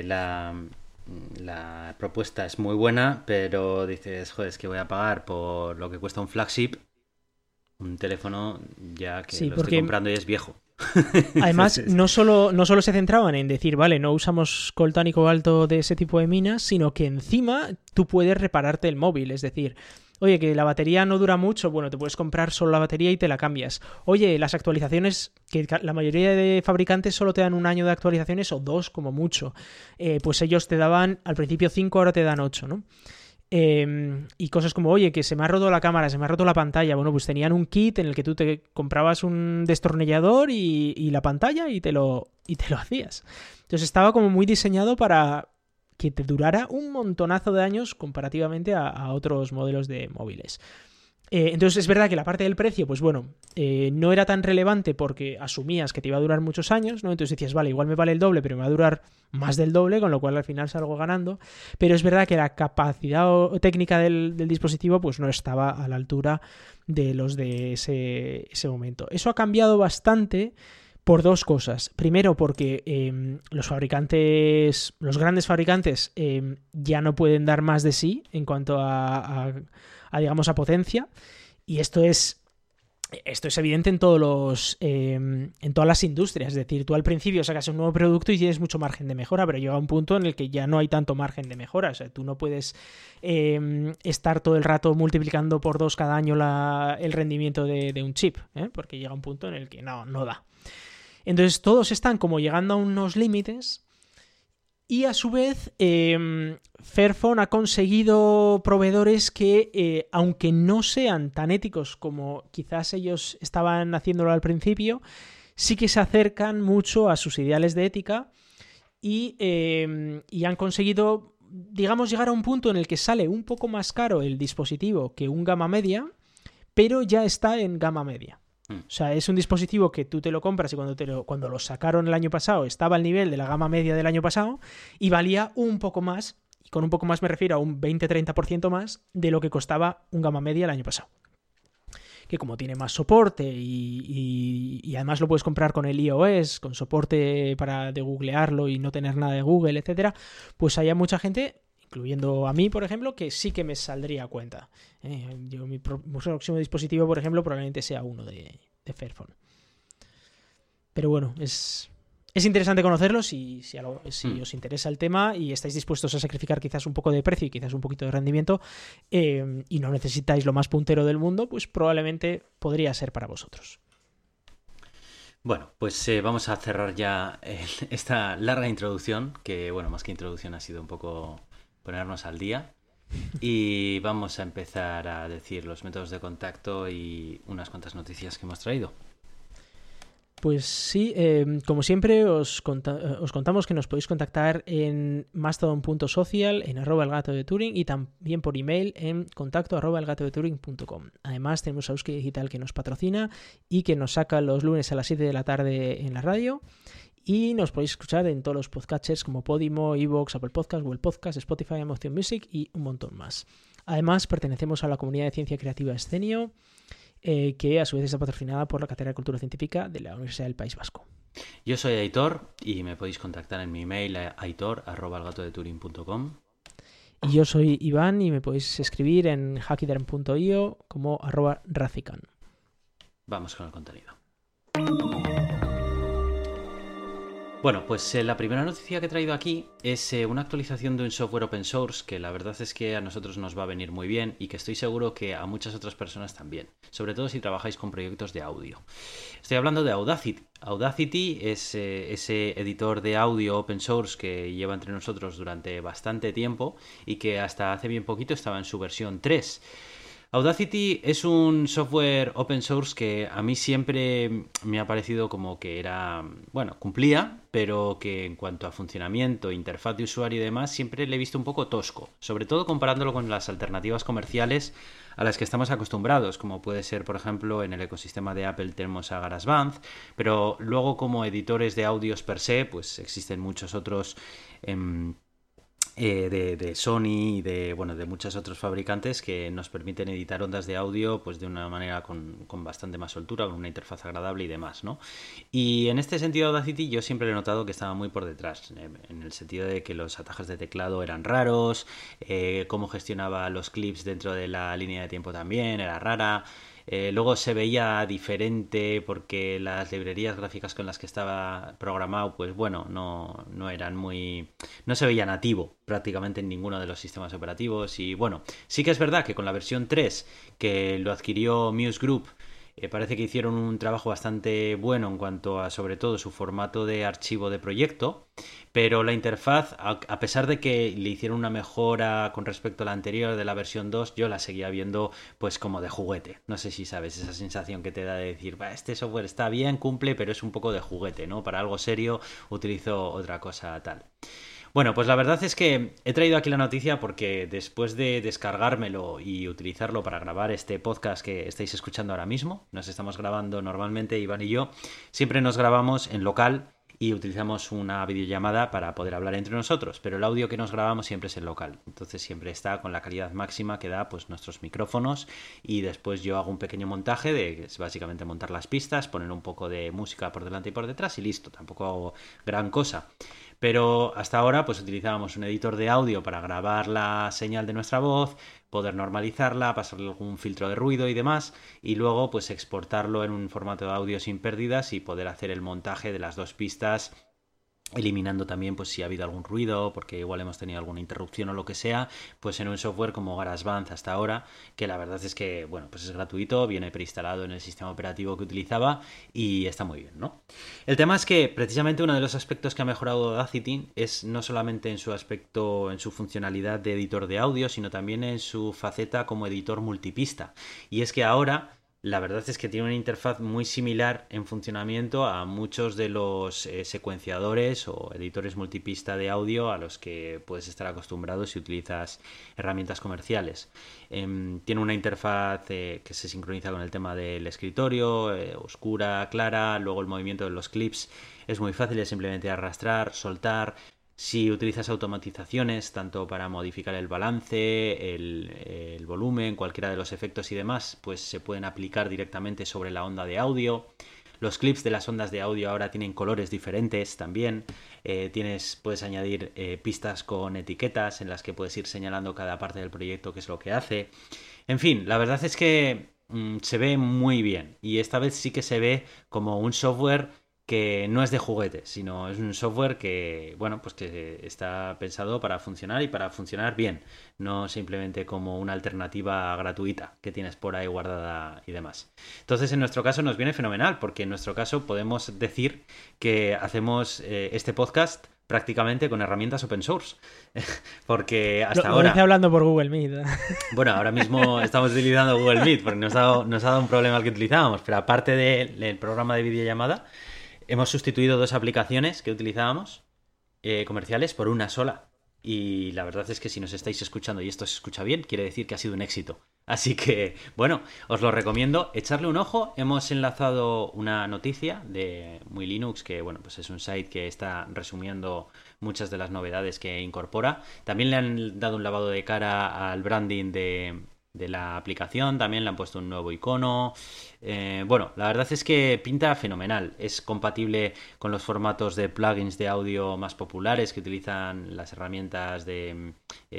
la propuesta es muy buena, pero dices, joder, es que voy a pagar por lo que cuesta un flagship, un teléfono ya que lo estoy comprando y es viejo. Además, no solo se centraban en decir, vale, no usamos coltán y cobalto de ese tipo de minas, sino que encima tú puedes repararte el móvil, es decir, oye, que la batería no dura mucho, bueno, te puedes comprar solo la batería y te la cambias. Oye, las actualizaciones, que la mayoría de fabricantes solo te dan 1 año de actualizaciones o 2 como mucho, pues ellos te daban al principio 5, ahora te dan 8, ¿no? Y cosas como, oye, que se me ha roto la cámara, se me ha roto la pantalla. Bueno, pues tenían un kit en el que tú te comprabas un destornillador y la pantalla y te lo hacías. Entonces estaba como muy diseñado para que te durara un montonazo de años comparativamente a otros modelos de móviles. Entonces es verdad que la parte del precio, pues bueno, no era tan relevante porque asumías que te iba a durar muchos años, ¿no? Entonces decías, vale, igual me vale el doble, pero me va a durar más del doble, con lo cual al final salgo ganando. Pero es verdad que la capacidad técnica del dispositivo pues no estaba a la altura de los de ese momento. Eso ha cambiado bastante por 2 cosas. Primero, porque los grandes fabricantes ya no pueden dar más de sí en cuanto a potencia, y esto es evidente en todas las industrias. Es decir, tú al principio sacas un nuevo producto y tienes mucho margen de mejora, pero llega un punto en el que ya no hay tanto margen de mejora. O sea, tú no puedes estar todo el rato multiplicando por 2 cada año el rendimiento de un chip, porque llega un punto en el que no da. Entonces todos están como llegando a unos límites. Y a su vez, Fairphone ha conseguido proveedores que, aunque no sean tan éticos como quizás ellos estaban haciéndolo al principio, sí que se acercan mucho a sus ideales de ética y han conseguido, digamos, llegar a un punto en el que sale un poco más caro el dispositivo que un gama media, pero ya está en gama media. O sea, es un dispositivo que tú te lo compras y cuando lo sacaron el año pasado estaba al nivel de la gama media del año pasado y valía un poco más, y con un poco más me refiero a un 20-30% más de lo que costaba un gama media el año pasado. Que como tiene más soporte y además lo puedes comprar con el iOS, con soporte de googlearlo y no tener nada de Google, etcétera, pues hay mucha gente, incluyendo a mí, por ejemplo, que sí que me saldría a cuenta. Mi próximo dispositivo, por ejemplo, probablemente sea uno de Fairphone. Pero bueno, es interesante conocerlo si os interesa el tema y estáis dispuestos a sacrificar quizás un poco de precio y quizás un poquito de rendimiento y no necesitáis lo más puntero del mundo, pues probablemente podría ser para vosotros. Bueno, pues vamos a cerrar ya esta larga introducción, que bueno, más que introducción ha sido un poco ponernos al día. Y vamos a empezar a decir los métodos de contacto y unas cuantas noticias que hemos traído. Pues sí, como siempre os contamos que nos podéis contactar en mastodon.social, en @elgatodeturing y también por email en contacto@elgatodeturing.com. Además tenemos a Euskadi Digital que nos patrocina y que nos saca los lunes a las 7 de la tarde en la radio. Y nos podéis escuchar en todos los podcatchers como Podimo, iVoox, Apple Podcasts, Google Podcasts, Spotify, Amazon Music y un montón más. Además pertenecemos a la comunidad de ciencia creativa Escenio, que a su vez está patrocinada por la Cátedra de Cultura Científica de la Universidad del País Vasco. Yo soy Aitor y me podéis contactar en mi email aitor@elgatodeturing.com. Y yo soy Iván y me podéis escribir en hackiderm.io como @racican. Vamos con el contenido. Bueno, pues la primera noticia que he traído aquí es una actualización de un software open source que la verdad es que a nosotros nos va a venir muy bien y que estoy seguro que a muchas otras personas también, sobre todo si trabajáis con proyectos de audio. Estoy hablando de Audacity. Audacity es ese editor de audio open source que lleva entre nosotros durante bastante tiempo y que hasta hace bien poquito estaba en su versión 3. Audacity es un software open source que a mí siempre me ha parecido como que era, bueno, cumplía, pero que en cuanto a funcionamiento, interfaz de usuario y demás, siempre le he visto un poco tosco, sobre todo comparándolo con las alternativas comerciales a las que estamos acostumbrados, como puede ser, por ejemplo, en el ecosistema de Apple tenemos a GarageBand, pero luego como editores de audios per se, pues existen muchos otros de Sony y de muchos otros fabricantes que nos permiten editar ondas de audio pues de una manera con bastante más soltura, con una interfaz agradable y demás, ¿no? Y en este sentido Audacity yo siempre he notado que estaba muy por detrás, en el sentido de que los atajos de teclado eran raros, cómo gestionaba los clips dentro de la línea de tiempo también era rara. Luego se veía diferente porque las librerías gráficas con las que estaba programado, pues bueno, no eran muy... no se veía nativo prácticamente en ninguno de los sistemas operativos. Y bueno, sí que es verdad que con la versión 3 que lo adquirió Muse Group, parece que hicieron un trabajo bastante bueno en cuanto a, sobre todo, su formato de archivo de proyecto, pero la interfaz, a pesar de que le hicieron una mejora con respecto a la anterior de la versión 2, yo la seguía viendo pues como de juguete. No sé si sabes esa sensación que te da de decir, este software está bien, cumple, pero es un poco de juguete, ¿no? Para algo serio utilizo otra cosa tal. Bueno, pues la verdad es que he traído aquí la noticia porque después de descargármelo y utilizarlo para grabar este podcast que estáis escuchando ahora mismo, nos estamos grabando normalmente, Iván y yo, siempre nos grabamos en local y utilizamos una videollamada para poder hablar entre nosotros, pero el audio que nos grabamos siempre es en local, entonces siempre está con la calidad máxima que da pues nuestros micrófonos y después yo hago un pequeño montaje de es básicamente montar las pistas, poner un poco de música por delante y por detrás y listo, tampoco hago gran cosa. Pero hasta ahora pues utilizábamos un editor de audio para grabar la señal de nuestra voz, poder normalizarla, pasarle algún filtro de ruido y demás, y luego pues exportarlo en un formato de audio sin pérdidas y poder hacer el montaje de las dos pistas, eliminando también pues si ha habido algún ruido porque igual hemos tenido alguna interrupción o lo que sea, pues en un software como GarageBand hasta ahora, que la verdad es que bueno, pues es gratuito, viene preinstalado en el sistema operativo que utilizaba y está muy bien, ¿no? El tema es que precisamente uno de los aspectos que ha mejorado Audacity es no solamente en su aspecto, en su funcionalidad de editor de audio, sino también en su faceta como editor multipista, y es que ahora la verdad es que tiene una interfaz muy similar en funcionamiento a muchos de los secuenciadores o editores multipista de audio a los que puedes estar acostumbrado si utilizas herramientas comerciales. Tiene una interfaz que se sincroniza con el tema del escritorio, oscura, clara, luego el movimiento de los clips es muy fácil, es simplemente arrastrar, soltar. Si utilizas automatizaciones, tanto para modificar el balance, el volumen, cualquiera de los efectos y demás, pues se pueden aplicar directamente sobre la onda de audio. Los clips de las ondas de audio ahora tienen colores diferentes también. Puedes añadir pistas con etiquetas en las que puedes ir señalando cada parte del proyecto qué es lo que hace. En fin, la verdad es que se ve muy bien. Y esta vez sí que se ve como un software que no es de juguete, sino es un software que, bueno, pues que está pensado para funcionar y para funcionar bien, no simplemente como una alternativa gratuita que tienes por ahí guardada y demás. Entonces, en nuestro caso nos viene fenomenal, porque en nuestro caso podemos decir que hacemos este podcast prácticamente con herramientas open source, porque hasta ahora... Lo hice hablando por Google Meet. Bueno, ahora mismo estamos utilizando Google Meet porque nos ha dado un problema al que utilizábamos, pero aparte del programa de videollamada, hemos sustituido 2 aplicaciones que utilizábamos comerciales por una sola. Y la verdad es que si nos estáis escuchando y esto se escucha bien, quiere decir que ha sido un éxito. Así que, bueno, os lo recomiendo. Echarle un ojo. Hemos enlazado una noticia de Muy Linux, que bueno, pues es un site que está resumiendo muchas de las novedades que incorpora. También le han dado un lavado de cara al branding de la aplicación, también le han puesto un nuevo icono. Bueno, la verdad es que pinta fenomenal. Es compatible con los formatos de plugins de audio más populares que utilizan las herramientas de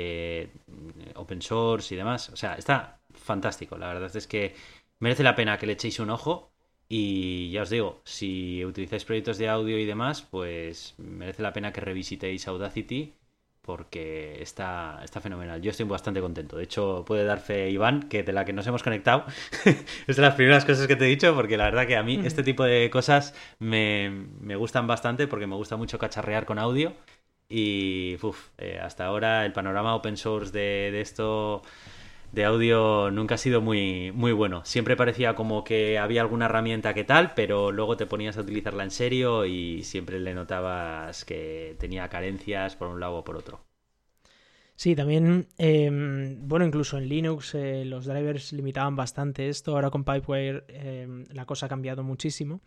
open source y demás. O sea, está fantástico. La verdad es que merece la pena que le echéis un ojo. Y ya os digo, si utilizáis proyectos de audio y demás, pues merece la pena que revisitéis Audacity, porque está fenomenal. Yo estoy bastante contento. De hecho, puede dar fe Iván, que de la que nos hemos conectado es de las primeras cosas que te he dicho, porque la verdad que a mí este tipo de cosas me gustan bastante, porque me gusta mucho cacharrear con audio. Y hasta ahora el panorama open source de esto de audio nunca ha sido muy, muy bueno. Siempre parecía como que había alguna herramienta que tal, pero luego te ponías a utilizarla en serio y siempre le notabas que tenía carencias por un lado o por otro. Sí, también, bueno, incluso en Linux los drivers limitaban bastante esto. Ahora con Pipewire la cosa ha cambiado muchísimo.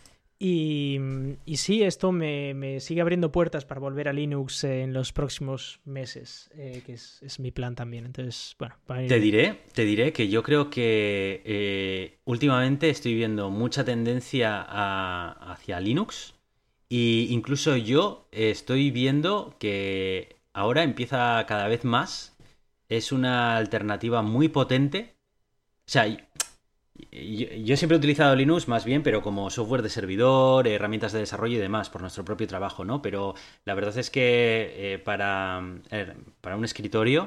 Y sí, esto me sigue abriendo puertas para volver a Linux en los próximos meses, que es mi plan también. Entonces, bueno, te diré que yo creo que últimamente estoy viendo mucha tendencia hacia Linux, e incluso yo estoy viendo que ahora empieza cada vez más, es una alternativa muy potente. O sea, yo siempre he utilizado Linux más bien, pero como software de servidor, herramientas de desarrollo y demás, por nuestro propio trabajo, ¿no? Pero la verdad es que para un escritorio,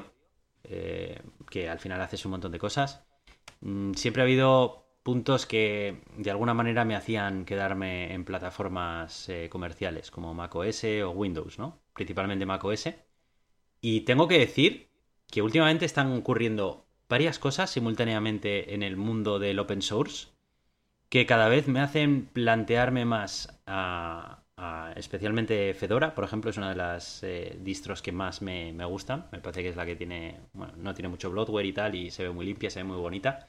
que al final haces un montón de cosas, siempre ha habido puntos que de alguna manera me hacían quedarme en plataformas comerciales, como macOS o Windows, ¿no? Principalmente macOS. Y tengo que decir que últimamente están ocurriendo varias cosas simultáneamente en el mundo del open source que cada vez me hacen plantearme más especialmente Fedora, por ejemplo, es una de las distros que más me gustan. Me parece que es la que tiene, bueno, no tiene mucho bloatware y tal, y se ve muy limpia, se ve muy bonita.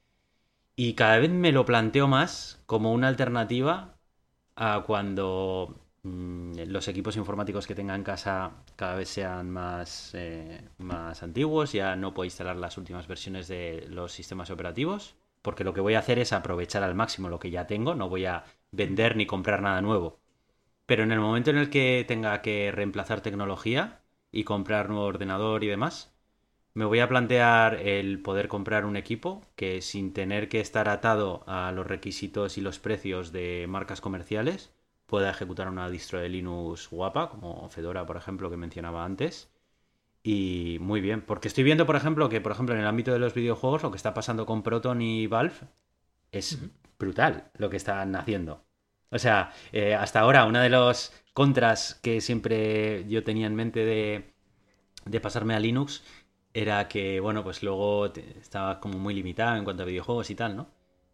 Y cada vez me lo planteo más como una alternativa a cuando los equipos informáticos que tenga en casa cada vez sean más antiguos, ya no puedo instalar las últimas versiones de los sistemas operativos, porque lo que voy a hacer es aprovechar al máximo lo que ya tengo, no voy a vender ni comprar nada nuevo. Pero en el momento en el que tenga que reemplazar tecnología y comprar nuevo ordenador y demás, me voy a plantear el poder comprar un equipo que, sin tener que estar atado a los requisitos y los precios de marcas comerciales, pueda ejecutar una distro de Linux guapa, como Fedora, por ejemplo, que mencionaba antes. Y muy bien, porque estoy viendo, por ejemplo, que en el ámbito de los videojuegos lo que está pasando con Proton y Valve es brutal lo que están haciendo. O sea, hasta ahora una de los contras que siempre yo tenía en mente de pasarme a Linux era que, bueno, pues luego estaba como muy limitado en cuanto a videojuegos y tal, ¿no?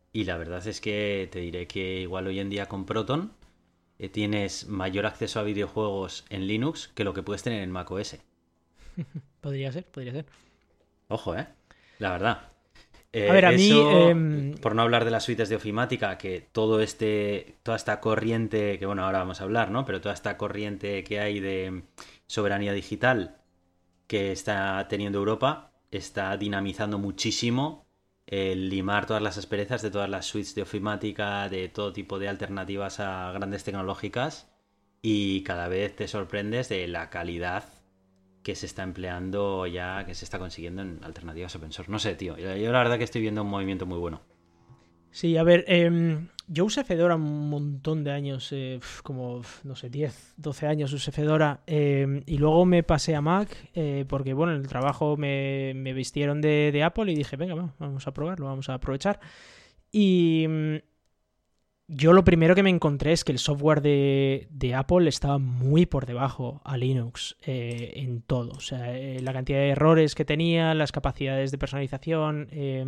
Y la verdad es que te diré que igual hoy en día con Proton tienes mayor acceso a videojuegos en Linux que lo que puedes tener en macOS. Podría ser, podría ser. Ojo, ¿eh? La verdad. A ver, a mí... Eso, por no hablar de las suites de ofimática, que toda esta corriente, que bueno, ahora vamos a hablar, ¿no? Pero toda esta corriente que hay de soberanía digital que está teniendo Europa está dinamizando muchísimo el limar todas las asperezas de todas las suites de ofimática, de todo tipo de alternativas a grandes tecnológicas, y cada vez te sorprendes de la calidad que se está empleando ya, que se está consiguiendo en alternativas open source. No sé, tío. Yo la verdad que estoy viendo un movimiento muy bueno. Sí, a ver, yo usé Fedora un montón de años, como, no sé, 10, 12 años usé Fedora, y luego me pasé a Mac, porque, bueno, en el trabajo me vistieron de Apple y dije, venga, vamos a probarlo, vamos a aprovechar. Y yo lo primero que me encontré es que el software de Apple estaba muy por debajo a Linux en todo. O sea, la cantidad de errores que tenía, las capacidades de personalización,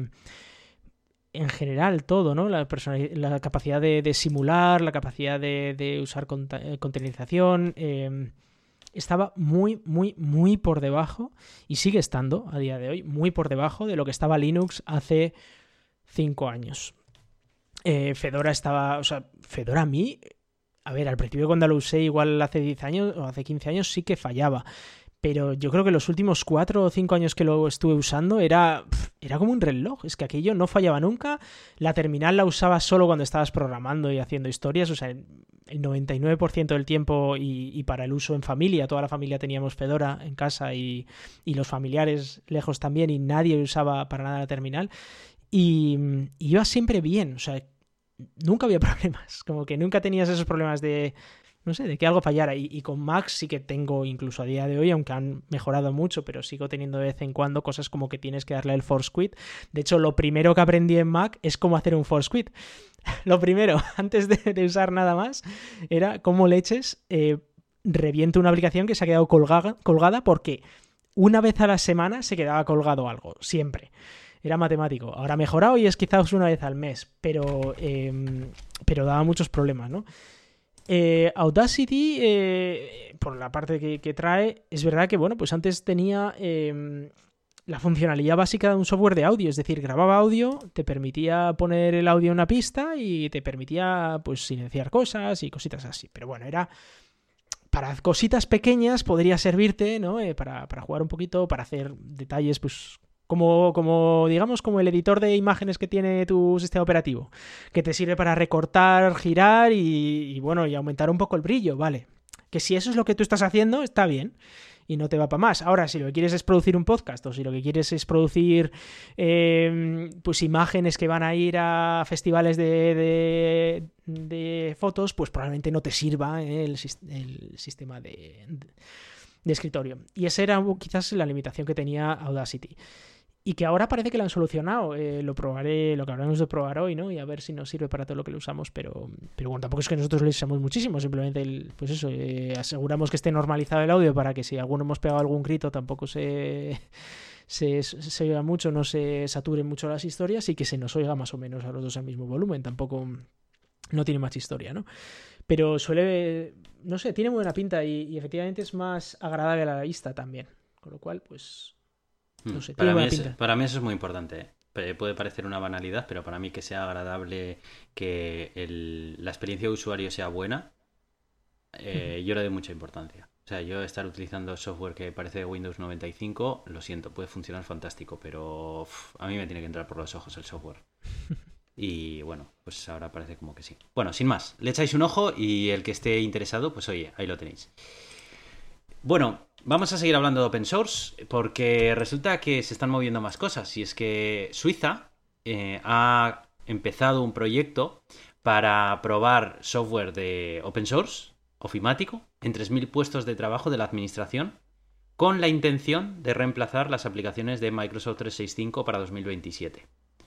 en general todo, ¿no? La capacidad de simular, la capacidad de usar containerización, estaba muy, muy, muy por debajo, y sigue estando a día de hoy, muy por debajo de lo que estaba Linux hace 5 años. Fedora estaba... O sea, Fedora a mí... A ver, al principio cuando lo usé igual hace 10 años o hace 15 años sí que fallaba. Pero yo creo que los últimos 4 o 5 años que lo estuve usando era como un reloj. Es que aquello no fallaba nunca. La terminal la usaba solo cuando estabas programando y haciendo historias. O sea, el 99% del tiempo, y para el uso en familia. Toda la familia teníamos Fedora en casa y los familiares lejos también, y nadie usaba para nada la terminal. Y iba siempre bien. O sea, nunca había problemas. Como que nunca tenías esos problemas de... No sé, de que algo fallara. Y con Mac sí que tengo, incluso a día de hoy, aunque han mejorado mucho, pero sigo teniendo de vez en cuando cosas como que tienes que darle el force quit. De hecho, lo primero que aprendí en Mac es cómo hacer un force quit. Lo primero, antes de usar nada más, era cómo leches reviento una aplicación que se ha quedado colgada porque una vez a la semana se quedaba colgado algo, siempre. Era matemático. Ahora ha mejorado y es quizás una vez al mes, pero daba muchos problemas, ¿no? Audacity, por la parte que trae, es verdad que, bueno, pues antes tenía la funcionalidad básica de un software de audio, es decir, grababa audio, te permitía poner el audio en una pista y te permitía, pues, silenciar cosas y cositas así. Pero bueno, era... Para cositas pequeñas podría servirte, ¿no? Para jugar un poquito, para hacer detalles, pues... Como digamos, como el editor de imágenes que tiene tu sistema operativo, que te sirve para recortar, girar y bueno, y aumentar un poco el brillo, vale. Que si eso es lo que tú estás haciendo, está bien y no te va para más. Ahora, si lo que quieres es producir un podcast, o si lo que quieres es producir pues imágenes que van a ir a festivales de fotos, pues probablemente no te sirva el sistema de escritorio. Y esa era quizás la limitación que tenía Audacity. Y que ahora parece que lo han solucionado. Lo probaré, lo que hablamos de probar hoy, ¿no? Y a ver si nos sirve para todo lo que lo usamos. Pero bueno, tampoco es que nosotros le usamos muchísimo. Simplemente, pues eso, aseguramos que esté normalizado el audio para que si alguno hemos pegado algún grito tampoco se oiga mucho, no se saturen mucho las historias y que se nos oiga más o menos a los dos al mismo volumen. Tampoco no tiene más historia, ¿no? Pero suele, no sé, tiene muy buena pinta y efectivamente es más agradable a la vista también. Con lo cual, pues... No sé, para mí eso es muy importante. Puede parecer una banalidad, pero para mí que sea agradable, que la experiencia de usuario sea buena, yo le doy mucha importancia. O sea, yo estar utilizando software que parece de Windows 95, lo siento, puede funcionar fantástico, pero a mí me tiene que entrar por los ojos el software. Y bueno, pues ahora parece como que sí. Bueno, sin más, le echáis un ojo y el que esté interesado, pues oye, ahí lo tenéis. Bueno, vamos a seguir hablando de open source porque resulta que se están moviendo más cosas, y es que Suiza ha empezado un proyecto para probar software de open source, ofimático, en 3.000 puestos de trabajo de la administración, con la intención de reemplazar las aplicaciones de Microsoft 365 para 2027.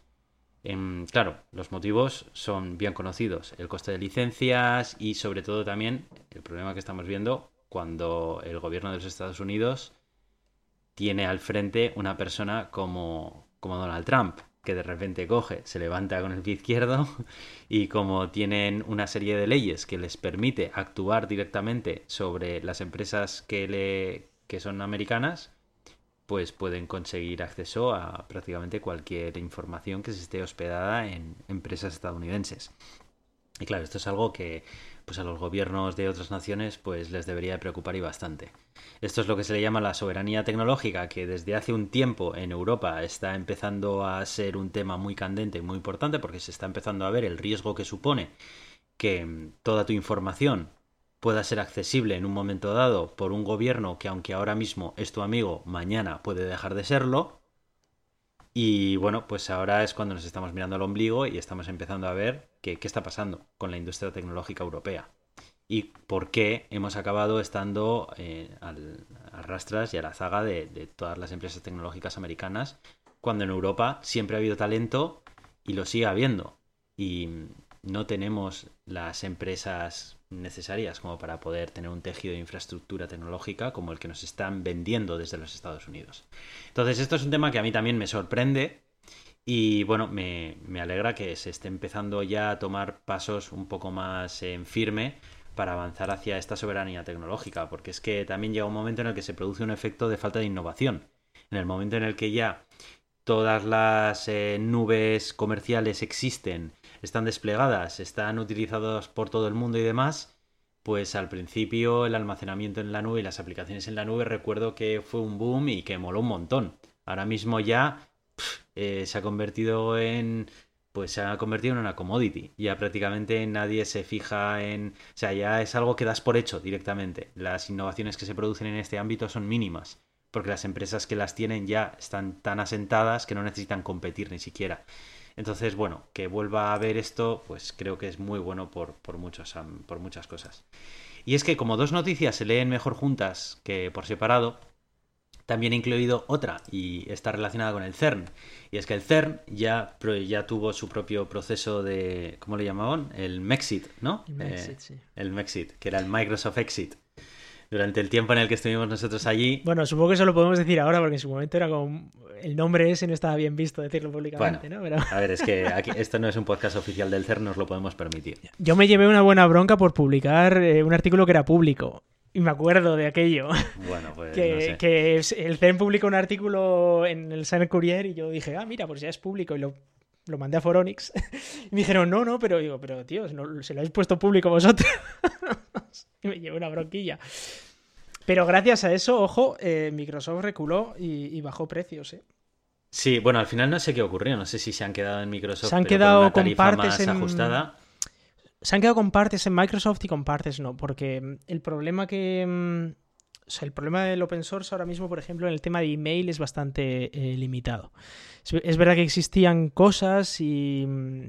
Claro, los motivos son bien conocidos: el coste de licencias y sobre todo también el problema que estamos viendo cuando el gobierno de los Estados Unidos tiene al frente una persona como Donald Trump, que de repente coge, se levanta con el pie izquierdo y como tienen una serie de leyes que les permite actuar directamente sobre las empresas que son americanas, pues pueden conseguir acceso a prácticamente cualquier información que se esté hospedada en empresas estadounidenses. Y claro, esto es algo que pues a los gobiernos de otras naciones pues les debería preocupar y bastante. Esto es lo que se le llama la soberanía tecnológica, que desde hace un tiempo en Europa está empezando a ser un tema muy candente y muy importante porque se está empezando a ver el riesgo que supone que toda tu información pueda ser accesible en un momento dado por un gobierno que aunque ahora mismo es tu amigo, mañana puede dejar de serlo. Y bueno, pues ahora es cuando nos estamos mirando al ombligo y estamos empezando a ver qué está pasando con la industria tecnológica europea y por qué hemos acabado estando a rastras y a la zaga de todas las empresas tecnológicas americanas, cuando en Europa siempre ha habido talento y lo sigue habiendo. Y no tenemos las empresas necesarias como para poder tener un tejido de infraestructura tecnológica como el que nos están vendiendo desde los Estados Unidos. Entonces esto es un tema que a mí también me sorprende y bueno, me alegra que se esté empezando ya a tomar pasos un poco más en firme para avanzar hacia esta soberanía tecnológica, porque es que también llega un momento en el que se produce un efecto de falta de innovación. En el momento en el que ya todas las nubes comerciales existen, están desplegadas, están utilizadas por todo el mundo y demás, pues al principio el almacenamiento en la nube y las aplicaciones en la nube recuerdo que fue un boom y que moló un montón. Ahora mismo ya se ha convertido en una commodity. Ya prácticamente nadie se fija en... O sea, ya es algo que das por hecho directamente. Las innovaciones que se producen en este ámbito son mínimas, porque las empresas que las tienen ya están tan asentadas que no necesitan competir ni siquiera. Entonces, bueno, que vuelva a haber esto, pues creo que es muy bueno por muchas cosas. Y es que como dos noticias se leen mejor juntas que por separado, también he incluido otra, y está relacionada con el CERN. Y es que el CERN ya tuvo su propio proceso de... ¿Cómo le llamaban? El Mexit, ¿no? El Mexit, sí. El Mexit, que era el Microsoft Exit. Durante el tiempo en el que estuvimos nosotros allí... Bueno, supongo que eso lo podemos decir ahora, porque en su momento era como... El nombre ese no estaba bien visto decirlo públicamente, bueno, ¿no? Pero... A ver, es que aquí, esto no es un podcast oficial del CERN, nos lo podemos permitir. Yo me llevé una buena bronca por publicar un artículo que era público. Y me acuerdo de aquello. Bueno, pues que, no sé. Que el CERN publicó un artículo en el Sun Courier y yo dije, mira, pues ya es público. Y lo mandé a Foronix. Y me dijeron, no, pero digo, pero tío, no, se lo habéis puesto público vosotros. Y me llevé una bronquilla. Pero gracias a eso, ojo, Microsoft reculó y bajó precios, Sí, bueno, al final no sé qué ocurrió. No sé si se han quedado en Microsoft, se han pero quedado con una con tarifa partes más ajustada. Se han quedado con partes en Microsoft y con partes no, porque el problema el problema del open source ahora mismo, por ejemplo, en el tema de email es bastante limitado. Es verdad que existían cosas y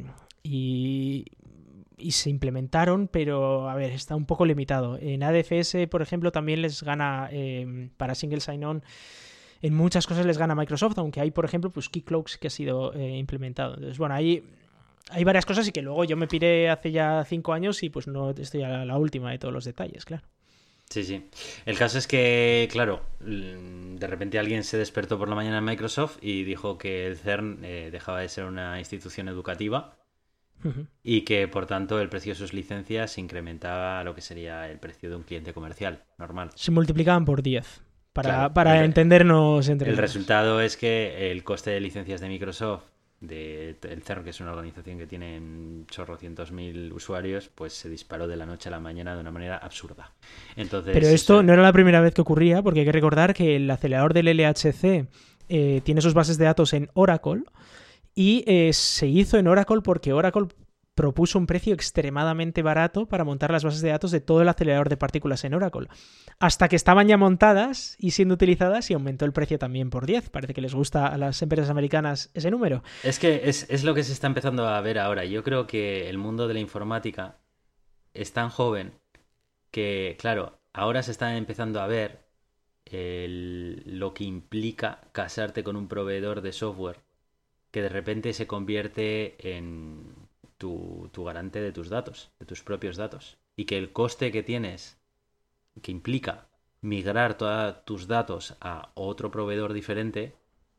se implementaron, pero a ver, está un poco limitado. En ADFS, por ejemplo, también les gana para single sign-on. En muchas cosas les gana Microsoft, aunque hay, por ejemplo, pues Keycloak sí que ha sido implementado. Entonces, bueno, hay varias cosas y que luego yo me piré hace ya 5 años y pues no estoy a la última de todos los detalles, claro. Sí. El caso es que, claro, de repente alguien se despertó por la mañana en Microsoft y dijo que el CERN dejaba de ser una institución educativa y que, por tanto, el precio de sus licencias incrementaba a lo que sería el precio de un cliente comercial normal. Se multiplicaban por 10 para Claro, entendernos entre el nosotros. resultado es que el coste de licencias de Microsoft, el CERN, que es una organización que tiene chorrocientos mil usuarios, pues se disparó de la noche a la mañana de una manera absurda. Entonces, pero esto no era la primera vez que ocurría, porque hay que recordar que el acelerador del LHC tiene sus bases de datos en Oracle y se hizo en Oracle porque Oracle propuso un precio extremadamente barato para montar las bases de datos de todo el acelerador de partículas en Oracle. Hasta que estaban ya montadas y siendo utilizadas y aumentó el precio también por 10. Parece que les gusta a las empresas americanas ese número. Es que es lo que se está empezando a ver ahora. Yo creo que el mundo de la informática es tan joven que, claro, ahora se está empezando a ver lo que implica casarte con un proveedor de software que de repente se convierte en tu garante de tus datos, de tus propios datos. Y que el coste que tienes, que implica migrar todos tus datos a otro proveedor diferente,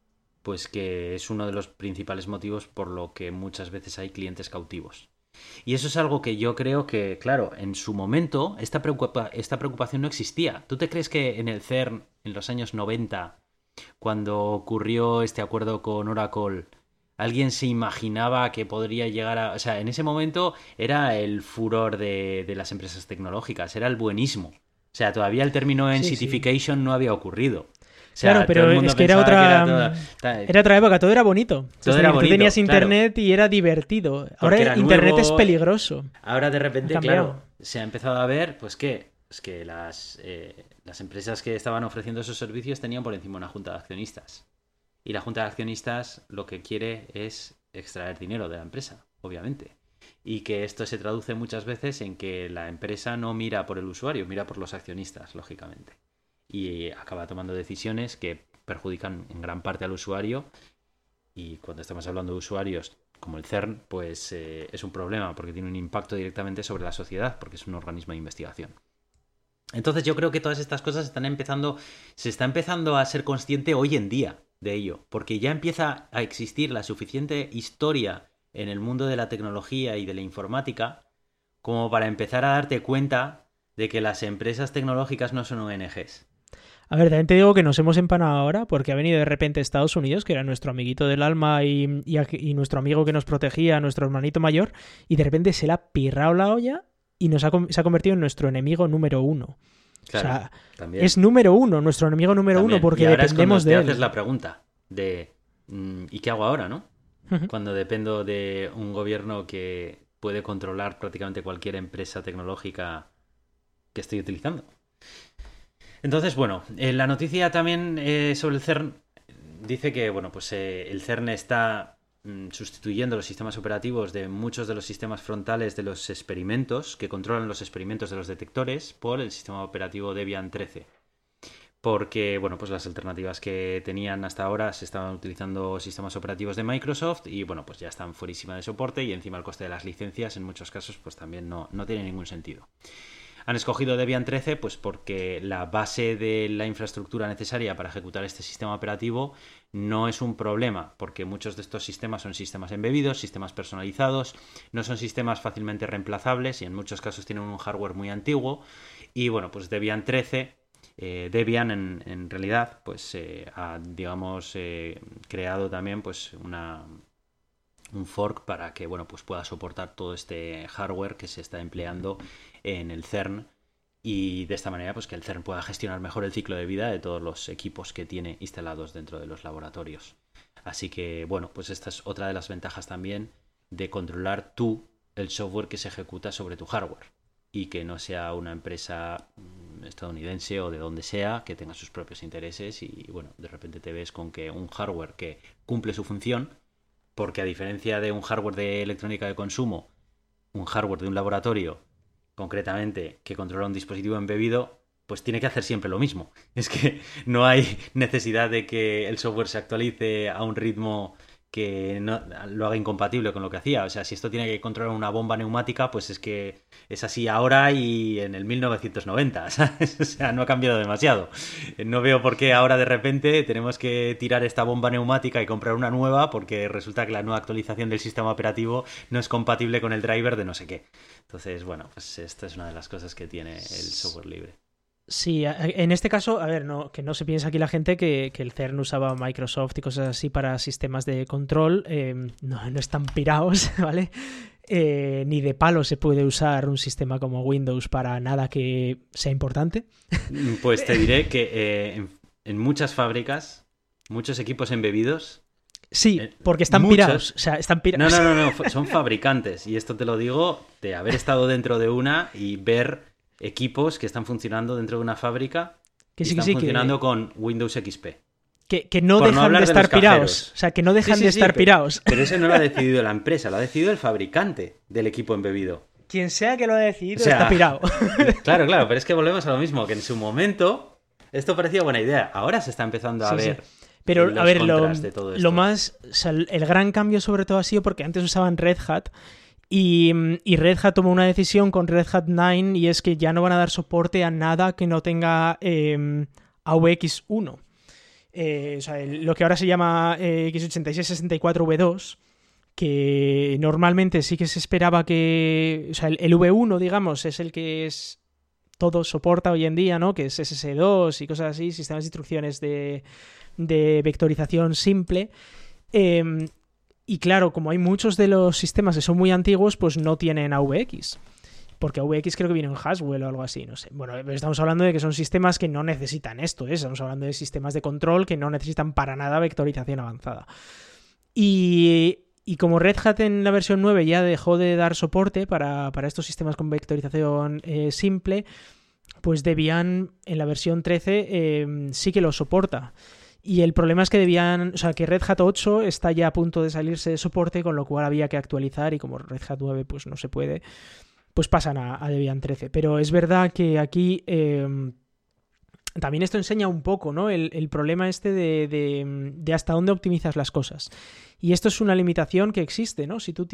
pues que es uno de los principales motivos por lo que muchas veces hay clientes cautivos. Y eso es algo que yo creo que, claro, en su momento esta preocupación no existía. ¿Tú te crees que en el CERN, en los años 90, cuando ocurrió este acuerdo con Oracle, alguien se imaginaba que podría llegar a... O sea, en ese momento era el furor de las empresas tecnológicas, era el buenismo. O sea, todavía el término Ensitification no había ocurrido. O sea, claro, pero es que era otra época, todo era bonito. Todo era bonito, tú tenías internet y era divertido. Ahora internet nuevo, es peligroso. Ahora de repente, claro, se ha empezado a ver pues que las empresas que estaban ofreciendo esos servicios tenían por encima una junta de accionistas. Y la junta de accionistas lo que quiere es extraer dinero de la empresa, obviamente. Y que esto se traduce muchas veces en que la empresa no mira por el usuario, mira por los accionistas, lógicamente. Y acaba tomando decisiones que perjudican en gran parte al usuario. Y cuando estamos hablando de usuarios como el CERN, pues es un problema porque tiene un impacto directamente sobre la sociedad, porque es un organismo de investigación. Entonces yo creo que todas estas cosas se está empezando a ser consciente hoy en día de ello, porque ya empieza a existir la suficiente historia en el mundo de la tecnología y de la informática como para empezar a darte cuenta de que las empresas tecnológicas no son ONGs. A ver, también te digo que nos hemos empanado ahora porque ha venido de repente Estados Unidos, que era nuestro amiguito del alma y nuestro amigo que nos protegía, nuestro hermanito mayor, y de repente se le ha pirrado la olla y se ha convertido en nuestro enemigo número 1. Claro, o sea, también. Es número 1, nuestro enemigo número También. 1 porque y ahora dependemos de él. Te haces la pregunta de ¿y qué hago ahora, no? Cuando dependo de un gobierno que puede controlar prácticamente cualquier empresa tecnológica que estoy utilizando. Entonces, bueno, la noticia también sobre el CERN dice que, bueno, pues el CERN está sustituyendo los sistemas operativos de muchos de los sistemas frontales de los experimentos, que controlan los experimentos de los detectores, por el sistema operativo Debian 13. Porque, bueno, pues las alternativas que tenían hasta ahora se estaban utilizando sistemas operativos de Microsoft y, bueno, pues ya están fuerísima de soporte y encima el coste de las licencias en muchos casos pues también no tiene ningún sentido. Han escogido Debian 13 pues porque la base de la infraestructura necesaria para ejecutar este sistema operativo no es un problema, porque muchos de estos sistemas son sistemas embebidos, sistemas personalizados, no son sistemas fácilmente reemplazables y en muchos casos tienen un hardware muy antiguo. Y bueno, pues Debian 13, Debian en realidad pues ha, digamos, creado también pues un fork para que, bueno, pues pueda soportar todo este hardware que se está empleando en el CERN y de esta manera pues que el CERN pueda gestionar mejor el ciclo de vida de todos los equipos que tiene instalados dentro de los laboratorios. Así que, bueno, pues esta es otra de las ventajas también de controlar tú el software que se ejecuta sobre tu hardware y que no sea una empresa estadounidense o de donde sea que tenga sus propios intereses y, bueno, de repente te ves con que un hardware que cumple su función, porque a diferencia de un hardware de electrónica de consumo, un hardware de un laboratorio, concretamente, que controla un dispositivo embebido, pues tiene que hacer siempre lo mismo. Es que no hay necesidad de que el software se actualice a un ritmo que no lo haga incompatible con lo que hacía. O sea, si esto tiene que controlar una bomba neumática, pues es que es así ahora y en el 1990, ¿sabes? O sea, no ha cambiado demasiado. No veo por qué ahora de repente tenemos que tirar esta bomba neumática y comprar una nueva porque resulta que la nueva actualización del sistema operativo no es compatible con el driver de no sé qué. Entonces, bueno, pues esta es una de las cosas que tiene el software libre. Sí, en este caso, a ver, que no se piensa aquí la gente que el CERN usaba Microsoft y cosas así para sistemas de control. No están pirados, ¿vale? Ni de palo se puede usar un sistema como Windows para nada que sea importante. Pues te diré que en muchas fábricas, muchos equipos embebidos... Sí, porque están pirados. O sea, están pirados. No, son fabricantes. Y esto te lo digo de haber estado dentro de una y ver equipos que están funcionando dentro de una fábrica que están funcionando con Windows XP. Que no dejan de estar pirados. O sea, que no dejan de estar pirados. Pero eso no lo ha decidido la empresa, lo ha decidido el fabricante del equipo embebido. Quien sea que lo ha decidido, o sea, está pirado. Claro, pero es que volvemos a lo mismo, que en su momento esto parecía buena idea. Ahora se está empezando a ver... Pero, los a ver, contras de todo esto. lo más... O sea, el gran cambio sobre todo ha sido porque antes usaban Red Hat y Red Hat tomó una decisión con Red Hat 9 y es que ya no van a dar soporte a nada que no tenga AUX1. O sea, lo que ahora se llama x86-64v2, que normalmente sí que se esperaba que... O sea, el V1, digamos, es el que todo soporta hoy en día, ¿no? Que es SS2 y cosas así, sistemas de instrucciones de vectorización simple. Y claro, como hay muchos de los sistemas que son muy antiguos, pues no tienen AVX. Porque AVX creo que viene en Haswell o algo así, no sé. Bueno, estamos hablando de que son sistemas que no necesitan esto, ¿eh? Estamos hablando de sistemas de control que no necesitan para nada vectorización avanzada. Y como Red Hat en la versión 9 ya dejó de dar soporte para estos sistemas con vectorización simple, pues Debian en la versión 13 sí que lo soporta. Y el problema es que que Red Hat 8 está ya a punto de salirse de soporte, con lo cual había que actualizar, y como Red Hat 9 pues no se puede, pues pasan a Debian 13. Pero es verdad que aquí también esto enseña un poco, ¿no? El problema este de hasta dónde optimizas las cosas. Y esto es una limitación que existe, ¿no? Si tú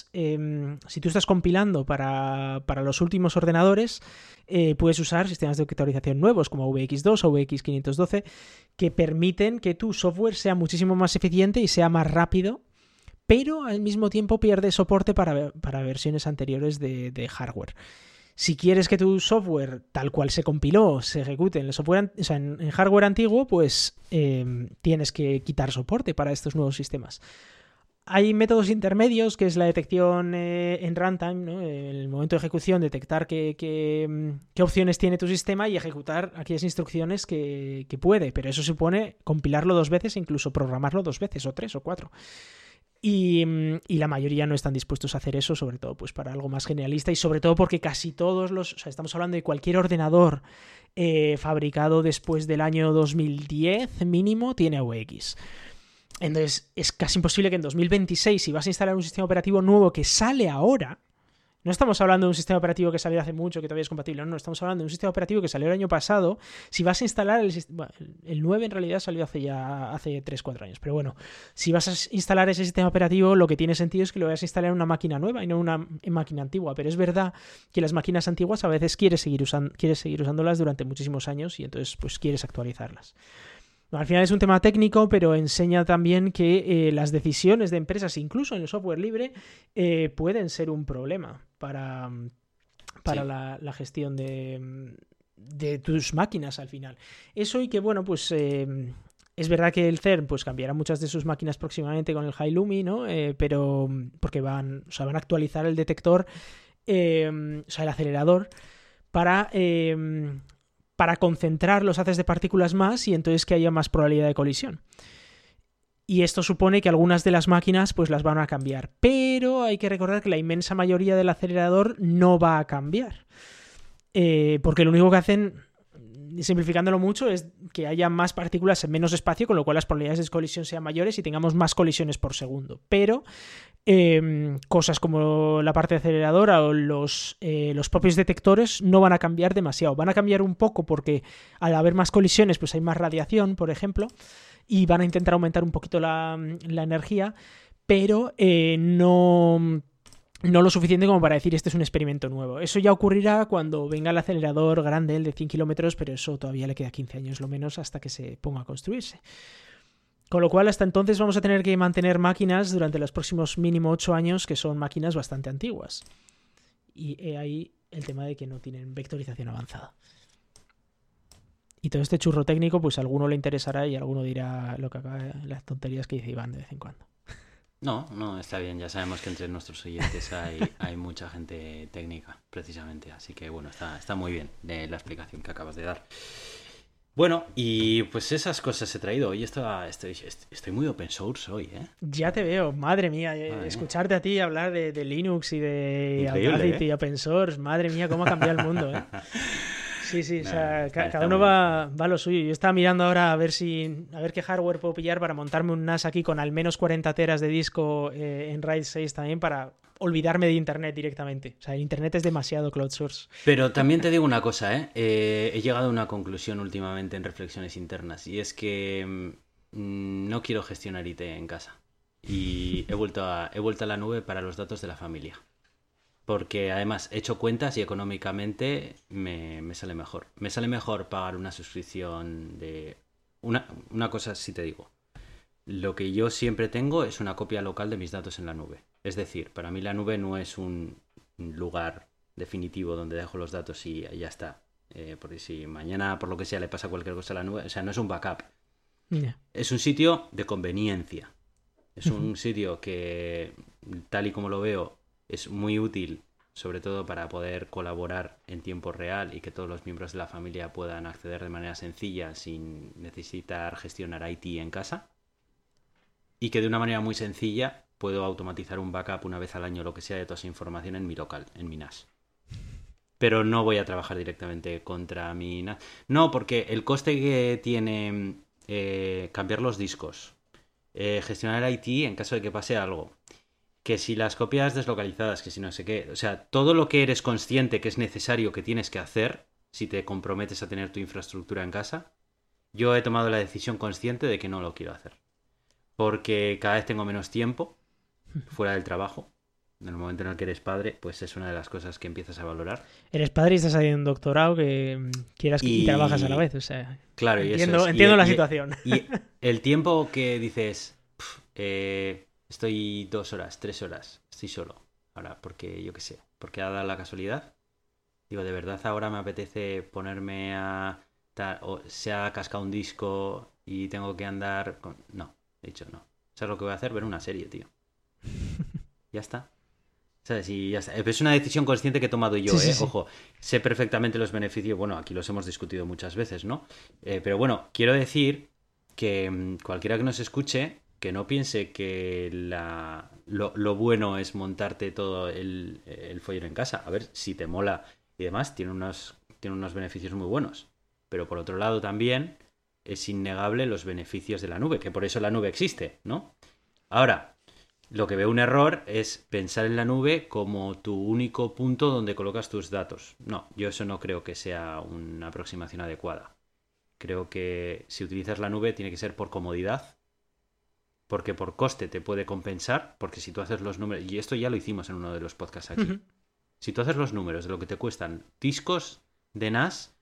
estás compilando para los últimos ordenadores, puedes usar sistemas de vectorización nuevos como AVX2 o AVX512 que permiten que tu software sea muchísimo más eficiente y sea más rápido, pero al mismo tiempo pierde soporte para versiones anteriores de hardware. Si quieres que tu software, tal cual se compiló, se ejecute en el software, o sea, en hardware antiguo, pues tienes que quitar soporte para estos nuevos sistemas. Hay métodos intermedios, que es la detección en runtime, ¿no? En el momento de ejecución, detectar qué opciones tiene tu sistema y ejecutar aquellas instrucciones que puede, pero eso supone compilarlo 2 veces e incluso programarlo 2 veces, o 3 o 4. Y la mayoría no están dispuestos a hacer eso, sobre todo pues para algo más generalista, y sobre todo porque casi todos o sea, estamos hablando de cualquier ordenador fabricado después del año 2010 mínimo, tiene AVX. Entonces es casi imposible que en 2026, si vas a instalar un sistema operativo nuevo que sale ahora, no estamos hablando de un sistema operativo que salió hace mucho, que todavía es compatible, no, estamos hablando de un sistema operativo que salió el año pasado. Si vas a instalar el 9 en realidad salió hace 3-4 años, pero bueno, si vas a instalar ese sistema operativo, lo que tiene sentido es que lo vayas a instalar en una máquina nueva y no en una máquina antigua. Pero es verdad que las máquinas antiguas a veces quieres seguir usándolas durante muchísimos años, y entonces pues quieres actualizarlas. Al final es un tema técnico, pero enseña también que las decisiones de empresas, incluso en el software libre, pueden ser un problema para sí, la gestión de tus máquinas al final. Eso, y que bueno, pues es verdad que el CERN pues cambiará muchas de sus máquinas próximamente con el High Lumi, ¿no? Pero porque van a actualizar el detector, o sea, el acelerador, para concentrar los haces de partículas más, y entonces que haya más probabilidad de colisión. Y esto supone que algunas de las máquinas pues las van a cambiar. Pero hay que recordar que la inmensa mayoría del acelerador no va a cambiar. Porque lo único que hacen, simplificándolo mucho, es que haya más partículas en menos espacio, con lo cual las probabilidades de colisión sean mayores y tengamos más colisiones por segundo. Pero cosas como la parte aceleradora o los propios detectores no van a cambiar demasiado. Van a cambiar un poco porque al haber más colisiones pues hay más radiación, por ejemplo, y van a intentar aumentar un poquito la energía, pero no lo suficiente como para decir este es un experimento nuevo. Eso ya ocurrirá cuando venga el acelerador grande, el de 100 kilómetros, pero eso todavía le queda 15 años lo menos hasta que se ponga a construirse. Con lo cual, hasta entonces vamos a tener que mantener máquinas durante los próximos mínimo 8 años, que son máquinas bastante antiguas. Y he ahí el tema de que no tienen vectorización avanzada. Y todo este churro técnico, pues a alguno le interesará y a alguno dirá las tonterías que dice Iván de vez en cuando. No, está bien. Ya sabemos que entre nuestros oyentes hay mucha gente técnica, precisamente. Así que bueno, está muy bien la explicación que acabas de dar. Bueno, y pues esas cosas he traído. Hoy estoy muy open source hoy, ¿eh? Ya te veo, madre mía. Escucharte a ti hablar de Linux y de Audacity y open source. Madre mía, cómo ha cambiado el mundo, ¿eh? Sí, o sea, cada uno va a lo suyo. Yo estaba mirando ahora a ver qué hardware puedo pillar para montarme un NAS aquí con al menos 40 teras de disco en RAID 6 también, para olvidarme de internet directamente. O sea, el internet es demasiado cloud source. Pero también te digo una cosa, ¿eh? He llegado a una conclusión últimamente en reflexiones internas, y es que no quiero gestionar IT en casa. Y he vuelto a la nube para los datos de la familia. Porque además he hecho cuentas y económicamente me sale mejor. Me sale mejor pagar una suscripción de una cosa sí te digo. Lo que yo siempre tengo es una copia local de mis datos en la nube. Es decir, para mí la nube no es un lugar definitivo donde dejo los datos y ya está. Porque si mañana, por lo que sea, le pasa cualquier cosa a la nube, o sea, no es un backup. Yeah. Es un sitio de conveniencia. Es un sitio que, tal y como lo veo, es muy útil, sobre todo para poder colaborar en tiempo real y que todos los miembros de la familia puedan acceder de manera sencilla sin necesitar gestionar IT en casa. Y que de una manera muy sencilla puedo automatizar un backup una vez al año, lo que sea, de toda esa información en mi local, en mi NAS. Pero no voy a trabajar directamente contra mi NAS. No, porque el coste que tiene cambiar los discos, gestionar el IT en caso de que pase algo, que si las copias deslocalizadas, que si no sé qué, o sea, todo lo que eres consciente que es necesario que tienes que hacer si te comprometes a tener tu infraestructura en casa, yo he tomado la decisión consciente de que no lo quiero hacer. Porque cada vez tengo menos tiempo fuera del trabajo. En el momento en el que eres padre, pues es una de las cosas que empiezas a valorar. Eres padre y estás haciendo un doctorado que quieras y trabajas a la vez. O sea, claro, entiendo la situación. Y el tiempo que dices, estoy 2 horas, 3 horas, estoy solo. Ahora, porque yo qué sé, porque ha dado la casualidad. Digo, de verdad ahora me apetece ponerme o se ha cascado un disco y tengo que andar con... No. He dicho, no. ¿Sabes lo que voy a hacer? Ver una serie, tío. Ya está. ¿Sabes? Y ya está. Es una decisión consciente que he tomado yo, sí, sí. Ojo, sé perfectamente los beneficios. Bueno, aquí los hemos discutido muchas veces, ¿no? Pero bueno, quiero decir que cualquiera que nos escuche, que no piense que lo bueno es montarte todo el follón en casa. A ver, si te mola y demás, tiene unos beneficios muy buenos. Pero por otro lado también... es innegable los beneficios de la nube, que por eso la nube existe, ¿no? Ahora, lo que veo un error es pensar en la nube como tu único punto donde colocas tus datos. No, yo eso no creo que sea una aproximación adecuada. Creo que si utilizas la nube tiene que ser por comodidad, porque por coste te puede compensar, porque si tú haces los números, y esto ya lo hicimos en uno de los podcasts aquí, si tú haces los números de lo que te cuestan discos de NAS,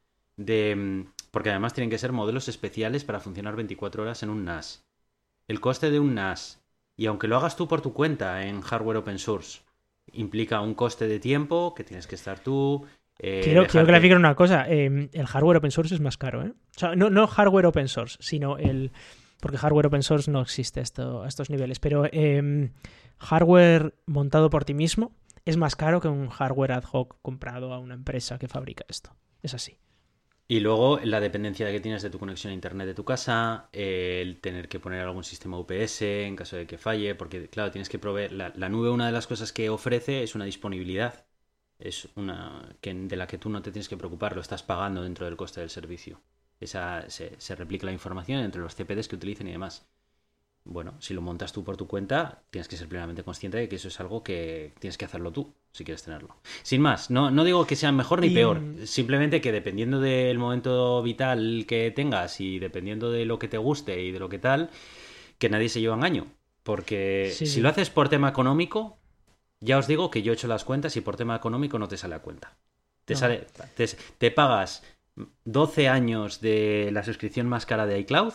porque además tienen que ser modelos especiales para funcionar 24 horas en un NAS. El coste de un NAS, y aunque lo hagas tú por tu cuenta en hardware open source, implica un coste de tiempo que tienes que estar tú. Quiero clarificar una cosa. El hardware open source es más caro, ¿eh? O sea, no hardware open source, sino porque hardware open source no existe a estos niveles. Pero hardware montado por ti mismo es más caro que un hardware ad hoc comprado a una empresa que fabrica esto. Es así. Y luego la dependencia que tienes de tu conexión a internet de tu casa, el tener que poner algún sistema UPS en caso de que falle, porque claro, tienes que proveer... La nube, una de las cosas que ofrece es una disponibilidad, es de la que tú no te tienes que preocupar, lo estás pagando dentro del coste del servicio. Se replica la información entre los CPDs que utilicen y demás. Bueno, si lo montas tú por tu cuenta, tienes que ser plenamente consciente de que eso es algo que tienes que hacerlo tú, si quieres tenerlo. Sin más, no digo que sea mejor ni peor, simplemente que dependiendo del momento vital que tengas y dependiendo de lo que te guste y de lo que tal, que nadie se lleva engaño. Porque si lo haces por tema económico, ya os digo que yo he hecho las cuentas y por tema económico no te sale a cuenta. Te pagas 12 años de la suscripción más cara de iCloud,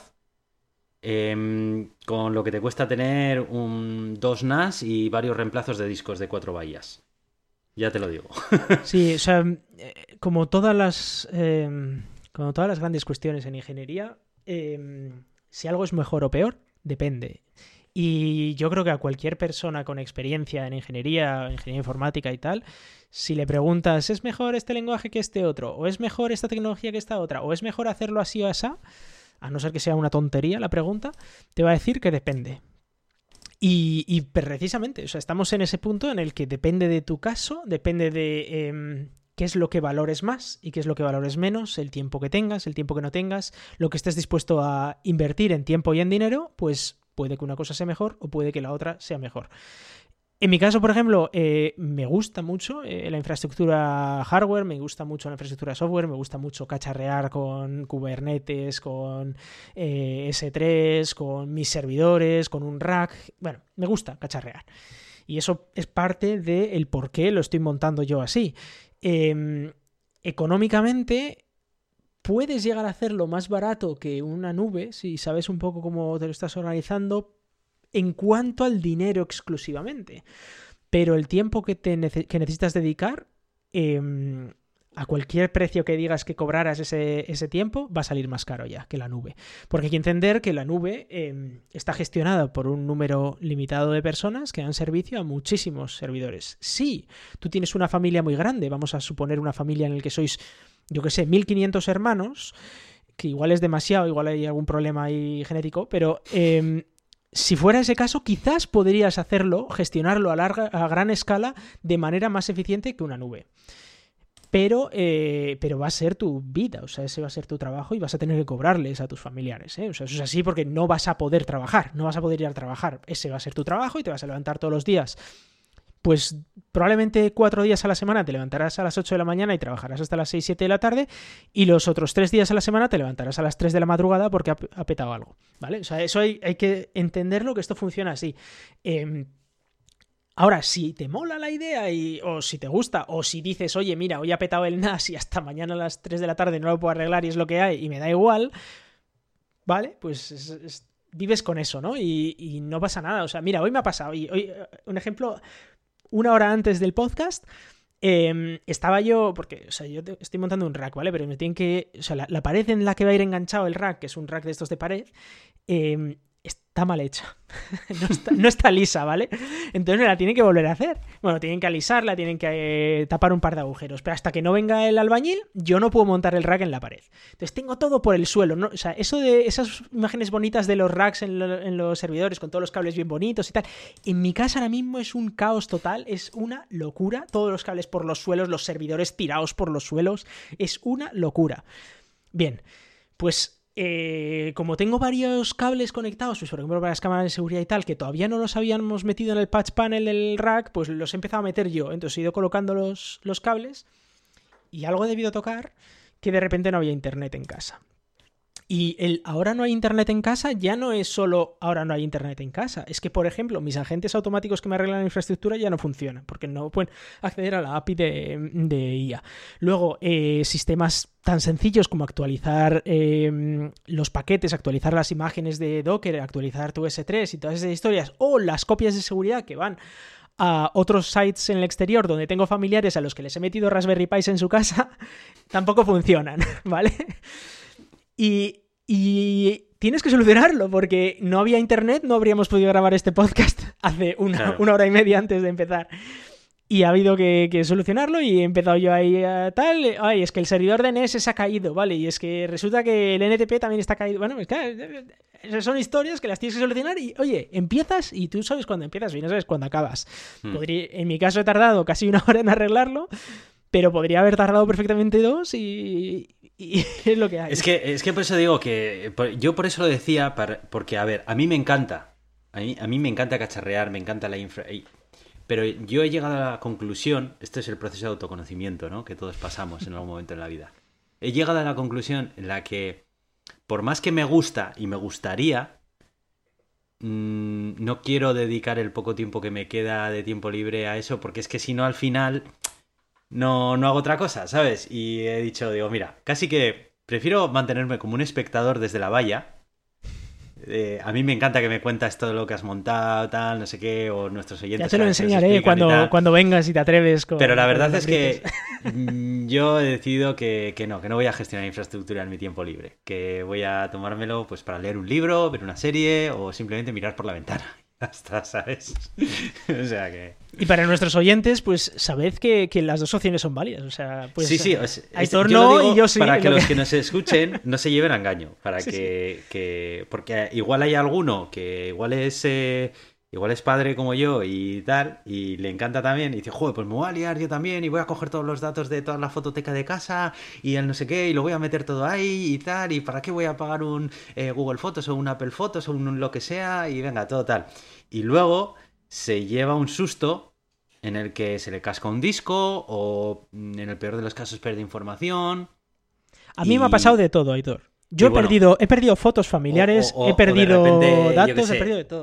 con lo que te cuesta tener 2 NAS y varios reemplazos de discos de 4 bahías. Ya te lo digo. Sí, o sea, como todas las grandes cuestiones en ingeniería, si algo es mejor o peor, depende. Y yo creo que a cualquier persona con experiencia en ingeniería informática y tal, si le preguntas, ¿es mejor este lenguaje que este otro? ¿O es mejor esta tecnología que esta otra? ¿O es mejor hacerlo así o así? A no ser que sea una tontería la pregunta, te va a decir que depende. Y precisamente, o sea, estamos en ese punto en el que depende de tu caso, depende de qué es lo que valores más y qué es lo que valores menos, el tiempo que tengas, el tiempo que no tengas, lo que estés dispuesto a invertir en tiempo y en dinero, pues puede que una cosa sea mejor o puede que la otra sea mejor. En mi caso, por ejemplo, me gusta mucho la infraestructura hardware, me gusta mucho la infraestructura software, me gusta mucho cacharrear con Kubernetes, con S3, con mis servidores, con un rack. Bueno, me gusta cacharrear. Y eso es parte del por qué lo estoy montando yo así. Económicamente, puedes llegar a hacerlo más barato que una nube, si sabes un poco cómo te lo estás organizando, en cuanto al dinero exclusivamente. Pero el tiempo que necesitas dedicar, a cualquier precio que digas que cobraras ese tiempo, va a salir más caro ya que la nube. Porque hay que entender que la nube está gestionada por un número limitado de personas que dan servicio a muchísimos servidores. Sí, tú tienes una familia muy grande, vamos a suponer una familia en la que sois, yo qué sé, 1500 hermanos, que igual es demasiado, igual hay algún problema ahí genético, pero si fuera ese caso, quizás podrías hacerlo, gestionarlo a gran escala de manera más eficiente que una nube. Pero va a ser tu vida, o sea, ese va a ser tu trabajo y vas a tener que cobrarles a tus familiares, ¿eh? O sea, eso es así porque no vas a poder trabajar, no vas a poder ir a trabajar. Ese va a ser tu trabajo y te vas a levantar todos los días. Pues probablemente 4 días a la semana te levantarás a las 8 de la mañana y trabajarás hasta las 6, 7 de la tarde, y los otros 3 días a la semana te levantarás a las 3 de la madrugada porque ha petado algo, ¿vale? O sea, eso hay que entenderlo, que esto funciona así. Ahora, si te mola la idea o si te gusta, o si dices, oye, mira, hoy ha petado el NAS y hasta mañana a las 3 de la tarde no lo puedo arreglar y es lo que hay y me da igual, ¿vale? Pues vives con eso, ¿no? Y no pasa nada. O sea, mira, hoy me ha pasado. Hoy, un ejemplo, 1 hora antes del podcast, estaba yo, porque, o sea, yo estoy montando un rack, ¿vale? Pero me tienen que, o sea, la pared en la que va a ir enganchado el rack, que es un rack de estos de pared, está mal hecha. no está lisa, ¿vale? Entonces me la tienen que volver a hacer. Bueno, tienen que alisarla, tienen que tapar un par de agujeros. Pero hasta que no venga el albañil, yo no puedo montar el rack en la pared. Entonces tengo todo por el suelo, ¿no? O sea, eso de esas imágenes bonitas de los racks en los servidores con todos los cables bien bonitos y tal. En mi casa ahora mismo es un caos total, es una locura. Todos los cables por los suelos, los servidores tirados por los suelos. Es una locura. Bien, pues como tengo varios cables conectados, pues por ejemplo varias cámaras de seguridad y tal, que todavía no los habíamos metido en el patch panel del rack, pues los he empezado a meter yo. Entonces he ido colocando los cables y algo he debido tocar que de repente no había internet en casa. Y el ahora no hay internet en casa ya no es solo ahora no hay internet en casa. Es que, por ejemplo, mis agentes automáticos que me arreglan la infraestructura ya no funcionan porque no pueden acceder a la API de IA. Luego, sistemas tan sencillos como actualizar los paquetes, actualizar las imágenes de Docker, actualizar tu S3 y todas esas historias, o las copias de seguridad que van a otros sites en el exterior donde tengo familiares a los que les he metido Raspberry Pis en su casa, tampoco funcionan, ¿vale? Y tienes que solucionarlo porque no había internet, no habríamos podido grabar este podcast hace una hora y media antes de empezar. Y ha habido que solucionarlo y he empezado yo ahí a tal. Ay, es que el servidor de NS se ha caído, ¿vale? Y es que resulta que el NTP también está caído. Bueno, es que son historias que las tienes que solucionar y, oye, empiezas y tú sabes cuándo empiezas y no sabes cuándo acabas. En mi caso he tardado casi 1 hora en arreglarlo, pero podría haber tardado perfectamente 2 y es lo que hay. Es que por eso digo que yo por eso lo decía, porque, a ver, a mí me encanta. A mí me encanta cacharrear, me encanta la infra. Pero yo he llegado a la conclusión, este es el proceso de autoconocimiento, ¿no? Que todos pasamos en algún momento en la vida. He llegado a la conclusión en la que, por más que me gusta y me gustaría, no quiero dedicar el poco tiempo que me queda de tiempo libre a eso, porque es que si no, al final no hago otra cosa, ¿sabes? Y he digo, mira, casi que prefiero mantenerme como un espectador desde la valla. A mí me encanta que me cuentas todo lo que has montado, tal, no sé qué, o nuestros oyentes. Ya te lo enseñaré cuando vengas y te atreves. Pero la verdad es que yo he decidido que no voy a gestionar infraestructura en mi tiempo libre. Que voy a tomármelo pues para leer un libro, ver una serie o simplemente mirar por la ventana. Hasta, ¿sabes? O sea que... Y para nuestros oyentes, pues sabed que las dos opciones son válidas. O sea, pues sí. Aitor no y yo sí. Para que los que nos escuchen no se lleven a engaño. Para que porque igual hay alguno que igual es padre como yo y tal, y le encanta también, y dice, joder, pues me voy a liar yo también y voy a coger todos los datos de toda la fototeca de casa y el no sé qué, y lo voy a meter todo ahí y tal, y para qué voy a pagar un Google Fotos o un Apple Fotos o un lo que sea, y venga, todo tal. Y luego se lleva un susto en el que se le casca un disco o en el peor de los casos pierde información. A mí me ha pasado de todo, Aitor. Yo he perdido fotos familiares, he perdido datos, he perdido de todo.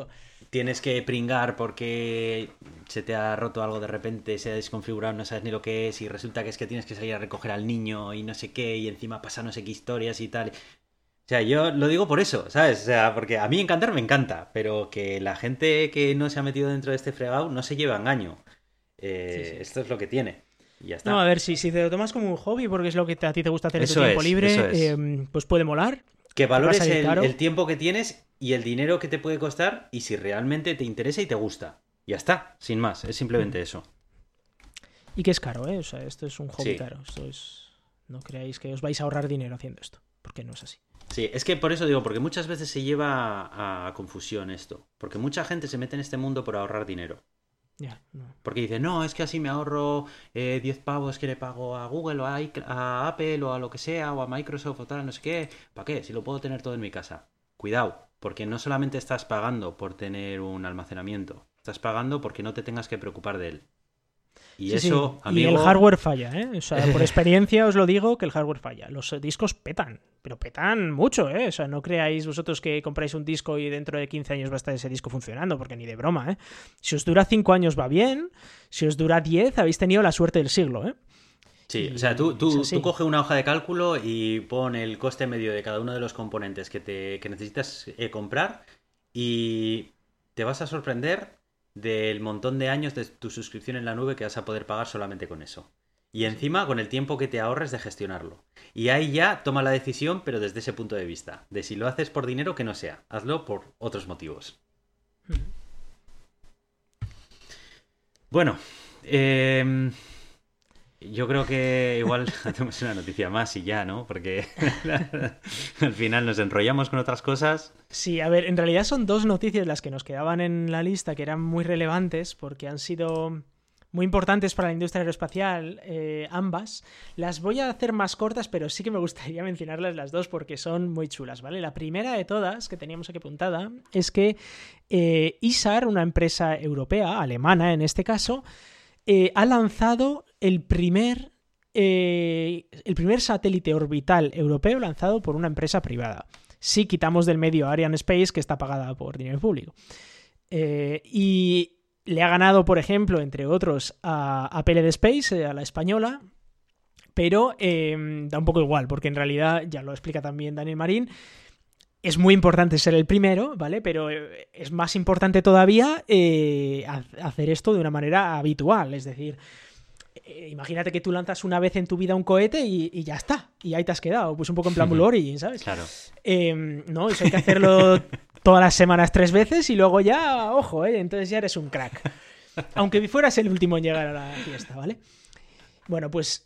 tienes que pringar porque se te ha roto algo de repente, se ha desconfigurado, no sabes ni lo que es y resulta que es que tienes que salir a recoger al niño y no sé qué y encima pasa no sé qué historias y tal. O sea, yo lo digo por eso, ¿sabes? O sea, porque a mí encantar me encanta, pero que la gente que no se ha metido dentro de este fregado no se lleva a engaño. Sí. Esto es lo que tiene. Y ya está. No, a ver, si te lo tomas como un hobby porque es lo que a ti te gusta hacer en tu Eso tiempo es, libre, eso es. pues puede molar. Que Va a valores salir caro. el tiempo que tienes y el dinero que te puede costar y si realmente te interesa y te gusta. Ya está, sin más, es simplemente eso. Y que es caro, ¿eh? O sea, esto es un hobby Sí. caro. Esto es... No creáis que os vais a ahorrar dinero haciendo esto, porque no es así. Sí, es que por eso digo, porque muchas veces se lleva a confusión esto. Porque mucha gente se mete en este mundo por ahorrar dinero. Ya, no. Porque dice, no, es que así me ahorro 10 pavos que le pago a Google o a Apple o a lo que sea, o a Microsoft o tal, no sé qué. ¿Para qué? Si lo puedo tener todo en mi casa. Cuidado, porque no solamente estás pagando por tener un almacenamiento, estás pagando porque no te tengas que preocupar de él. Y Sí, eso, sí. amigo... Y el hardware falla, ¿eh? O sea, por experiencia os lo digo que el hardware falla. Los discos petan, pero petan mucho, ¿eh? O sea, no creáis vosotros que compráis un disco y dentro de 15 años va a estar ese disco funcionando, porque ni de broma, ¿eh? Si os dura 5 años va bien, si os dura 10 habéis tenido la suerte del siglo, ¿eh? Sí, Y o sea, tú es así. coge una hoja de cálculo y pon el coste medio de cada uno de los componentes que necesitas comprar y te vas a sorprender del montón de años de tu suscripción en la nube que vas a poder pagar solamente con eso. Y encima con el tiempo que te ahorres de gestionarlo. Y ahí ya toma la decisión, pero desde ese punto de vista. De si lo haces por dinero, que no sea. Hazlo por otros motivos. Bueno, yo creo que igual hacemos una noticia más y ya, ¿no? Porque al final nos enrollamos con otras cosas. Sí, a ver, en realidad son 2 noticias las que nos quedaban en la lista que eran muy relevantes porque han sido muy importantes para la industria aeroespacial, ambas. Las voy a hacer más cortas, pero sí que me gustaría mencionarlas las 2 porque son muy chulas, ¿vale? La primera de todas, que teníamos aquí apuntada, es que ISAR, una empresa europea, alemana en este caso, ha lanzado el primer satélite orbital europeo lanzado por una empresa privada. Si quitamos del medio Ariane Space, que está pagada por dinero público. Y le ha ganado, por ejemplo, entre otros, a PLD Space, a la española, pero da un poco igual, porque en realidad, ya lo explica también Daniel Marín, es muy importante ser el primero, ¿vale? Pero es más importante todavía hacer esto de una manera habitual, es decir... imagínate que tú lanzas una vez en tu vida un cohete y ya está, y ahí te has quedado, pues un poco en plan Blue Origin, ¿sabes? Claro. No, eso hay que hacerlo todas las semanas 3 veces y luego ya, ojo, entonces ya eres un crack. Aunque fueras el último en llegar a la fiesta, ¿vale? Bueno, pues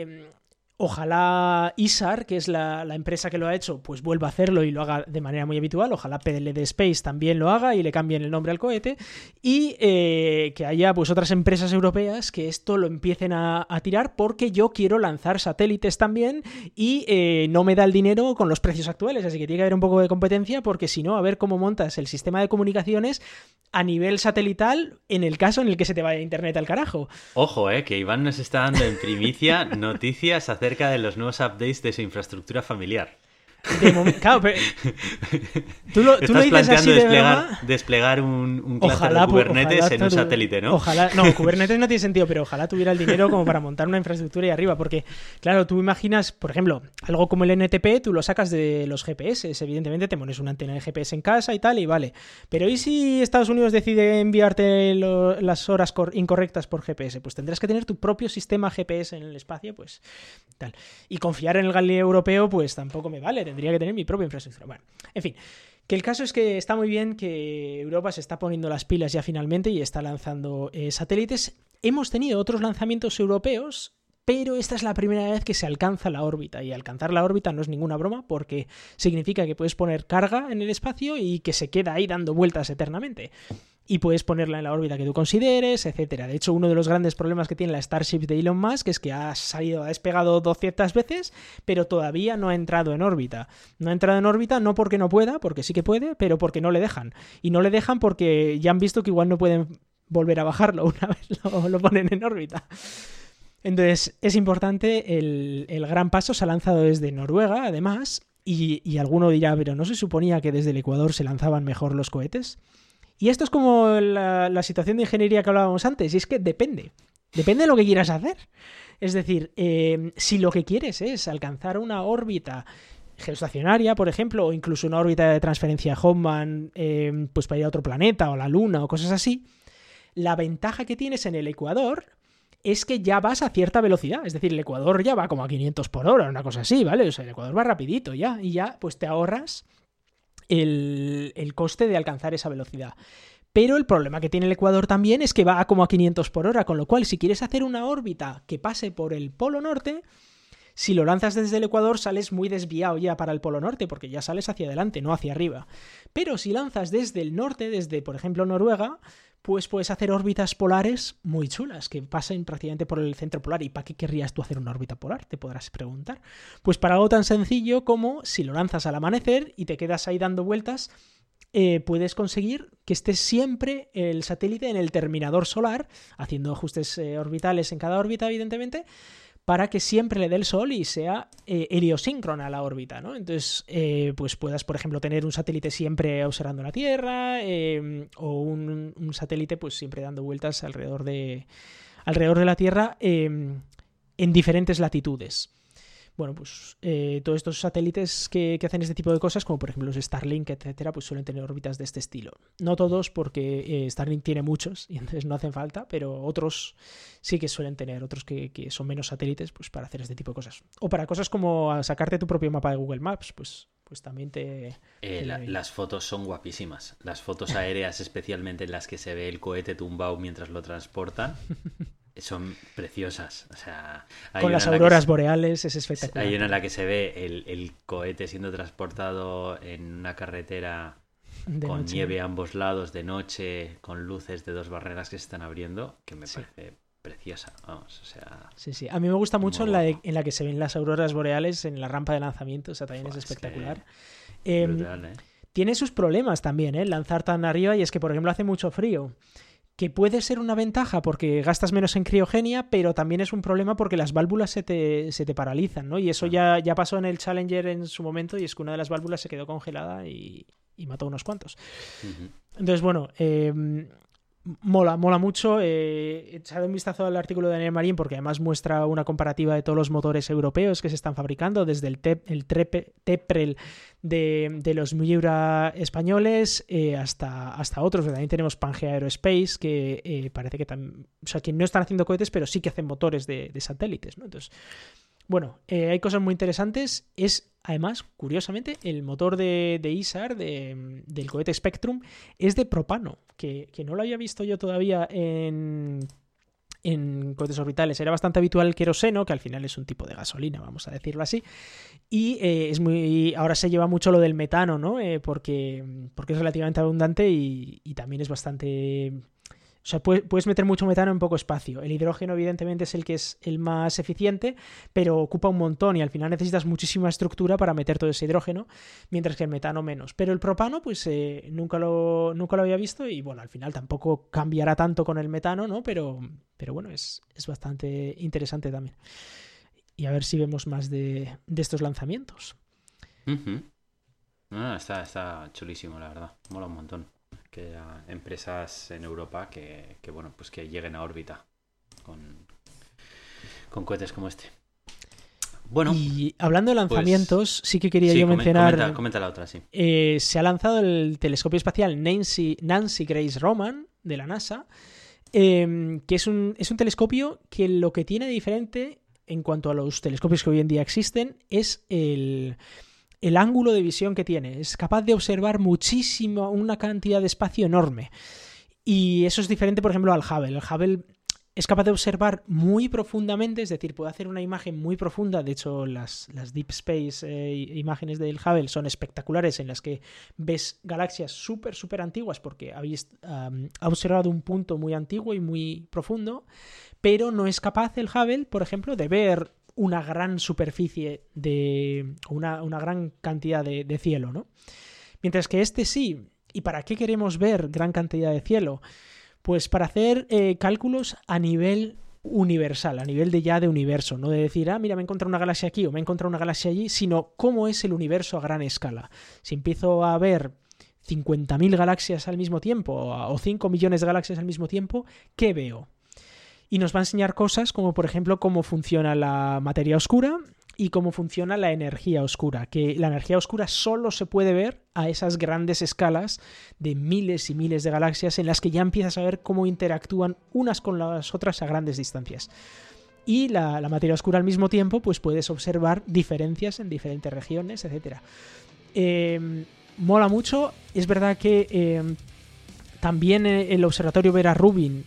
ojalá ISAR, que es la empresa que lo ha hecho, pues vuelva a hacerlo y lo haga de manera muy habitual. Ojalá PLD Space también lo haga y le cambien el nombre al cohete. Y que haya pues otras empresas europeas que esto lo empiecen a tirar, porque yo quiero lanzar satélites también y no me da el dinero con los precios actuales. Así que tiene que haber un poco de competencia, porque si no, a ver cómo montas el sistema de comunicaciones a nivel satelital en el caso en el que se te vaya internet al carajo. Ojo, que Iván nos está dando en primicia noticias acerca de los nuevos updates de su infraestructura familiar. Claro, pero tú lo dices así de broma. Desplegar un clúster de Kubernetes en un satélite, ¿no? Ojalá, no, Kubernetes no tiene sentido, pero ojalá tuviera el dinero como para montar una infraestructura ahí arriba, porque, claro, tú imaginas, por ejemplo, algo como el NTP, tú lo sacas de los GPS, evidentemente te pones una antena de GPS en casa y tal, y vale. Pero ¿y si Estados Unidos decide enviarte las horas incorrectas por GPS? Pues tendrás que tener tu propio sistema GPS en el espacio, pues tal. Y confiar en el Galileo europeo, pues tampoco me vale. Tendría que tener mi propia infraestructura. Bueno, en fin, que el caso es que está muy bien que Europa se está poniendo las pilas ya finalmente y está lanzando satélites. Hemos tenido otros lanzamientos europeos, pero esta es la primera vez que se alcanza la órbita, y alcanzar la órbita no es ninguna broma, porque significa que puedes poner carga en el espacio y que se queda ahí dando vueltas eternamente. Y puedes ponerla en la órbita que tú consideres, etcétera. De hecho, uno de los grandes problemas que tiene la Starship de Elon Musk es que ha despegado 200 veces, pero todavía no ha entrado en órbita. No ha entrado en órbita no porque no pueda, porque sí que puede, pero porque no le dejan. Y no le dejan porque ya han visto que igual no pueden volver a bajarlo una vez lo ponen en órbita. Entonces, es importante, el gran paso se ha lanzado desde Noruega, además, y alguno dirá, pero ¿no se suponía que desde el Ecuador se lanzaban mejor los cohetes? Y esto es como la situación de ingeniería que hablábamos antes, y es que depende. Depende de lo que quieras hacer. Es decir, si lo que quieres es alcanzar una órbita geoestacionaria, por ejemplo, o incluso una órbita de transferencia Hoffman, pues para ir a otro planeta o la Luna o cosas así, la ventaja que tienes en el ecuador es que ya vas a cierta velocidad. Es decir, el ecuador ya va como a 500 por hora, una cosa así, ¿vale? O sea, el ecuador va rapidito ya, y ya pues te ahorras el coste de alcanzar esa velocidad. Pero el problema que tiene el ecuador también es que va como a 500 por hora, con lo cual si quieres hacer una órbita que pase por el polo norte, si lo lanzas desde el ecuador sales muy desviado ya para el polo norte, porque ya sales hacia adelante, no hacia arriba. Pero si lanzas desde el norte, desde por ejemplo Noruega, pues puedes hacer órbitas polares muy chulas, que pasen prácticamente por el centro polar. ¿Y para qué querrías tú hacer una órbita polar? Te podrás preguntar. Pues para algo tan sencillo como si lo lanzas al amanecer y te quedas ahí dando vueltas, puedes conseguir que esté siempre el satélite en el terminador solar, haciendo ajustes orbitales en cada órbita, evidentemente, para que siempre le dé el sol y sea heliosíncrona la órbita, ¿no? Entonces, pues puedas, por ejemplo, tener un satélite siempre observando la Tierra, o un satélite pues siempre dando vueltas alrededor de la Tierra en diferentes latitudes. Bueno, pues todos estos satélites que hacen este tipo de cosas, como por ejemplo los Starlink, etcétera, pues suelen tener órbitas de este estilo. No todos, porque Starlink tiene muchos y entonces no hacen falta, pero otros sí que suelen tener, otros que son menos satélites, pues para hacer este tipo de cosas. O para cosas como sacarte tu propio mapa de Google Maps, pues también te... Las fotos son guapísimas. Las fotos aéreas, especialmente en las que se ve el cohete tumbado mientras lo transportan. Son preciosas. O sea, con las auroras boreales es espectacular. Hay una en la que se ve el cohete siendo transportado en una carretera de con noche, nieve a ambos lados de noche, con luces de 2 barreras que se están abriendo, que me parece preciosa. Vamos, o sea... Sí. A mí me gusta mucho en la que se ven las auroras boreales en la rampa de lanzamiento. O sea, también es espectacular. Brutal, Tiene sus problemas también, lanzar tan arriba, y es que, por ejemplo, hace mucho frío. Que puede ser una ventaja porque gastas menos en criogenia, pero también es un problema porque las válvulas se te paralizan, ¿no? Y eso ya pasó en el Challenger en su momento, y es que una de las válvulas se quedó congelada y mató a unos cuantos. Uh-huh. Entonces, bueno, mola mucho. Echad un vistazo al artículo de Daniel Marín, porque además muestra una comparativa de todos los motores europeos que se están fabricando, desde el Teprel de los Miura españoles hasta otros. También tenemos Pangea Aerospace, que parece que también, o sea, que no están haciendo cohetes, pero sí que hacen motores de satélites, ¿no? Entonces, bueno, hay cosas muy interesantes. Es, además, curiosamente, el motor de ISAR, del cohete Spectrum, es de propano, que no lo había visto yo todavía en cohetes orbitales. Era bastante habitual el queroseno, que al final es un tipo de gasolina, vamos a decirlo así. Y ahora se lleva mucho lo del metano, ¿no? Porque es relativamente abundante y también es bastante... O sea, puedes meter mucho metano en poco espacio. El hidrógeno, evidentemente, es el que es el más eficiente, pero ocupa un montón y al final necesitas muchísima estructura para meter todo ese hidrógeno, mientras que el metano menos. Pero el propano, pues nunca lo había visto, y bueno, al final tampoco cambiará tanto con el metano, ¿no? Pero bueno, es bastante interesante también. Y a ver si vemos más de estos lanzamientos. Uh-huh. Está chulísimo, la verdad. Mola un montón que haya empresas en Europa que bueno, pues que lleguen a órbita con cohetes como este. Bueno, y hablando de lanzamientos, pues, sí que quería yo mencionar... Comenta la otra, sí. Se ha lanzado el telescopio espacial Nancy Grace Roman de la NASA, que es un telescopio que lo que tiene diferente en cuanto a los telescopios que hoy en día existen es el ángulo de visión que tiene. Es capaz de observar muchísimo, una cantidad de espacio enorme. Y eso es diferente, por ejemplo, al Hubble. El Hubble es capaz de observar muy profundamente, es decir, puede hacer una imagen muy profunda. De hecho, las Deep Space imágenes del Hubble son espectaculares, en las que ves galaxias súper antiguas, porque ha observado un punto muy antiguo y muy profundo, pero no es capaz el Hubble, por ejemplo, de ver una gran superficie de una gran cantidad de cielo, ¿no? Mientras que este sí. ¿Y para qué queremos ver gran cantidad de cielo? Pues para hacer cálculos a nivel universal, a nivel de universo, no de decir, mira, me he encontrado una galaxia aquí o me he encontrado una galaxia allí, sino cómo es el universo a gran escala. Si empiezo a ver 50.000 galaxias al mismo tiempo o 5 millones de galaxias al mismo tiempo, ¿qué veo? Y nos va a enseñar cosas como, por ejemplo, cómo funciona la materia oscura y cómo funciona la energía oscura, que la energía oscura solo se puede ver a esas grandes escalas de miles y miles de galaxias en las que ya empiezas a ver cómo interactúan unas con las otras a grandes distancias. Y la materia oscura al mismo tiempo, pues puedes observar diferencias en diferentes regiones, etc. Mola mucho. Es verdad que también el observatorio Vera Rubin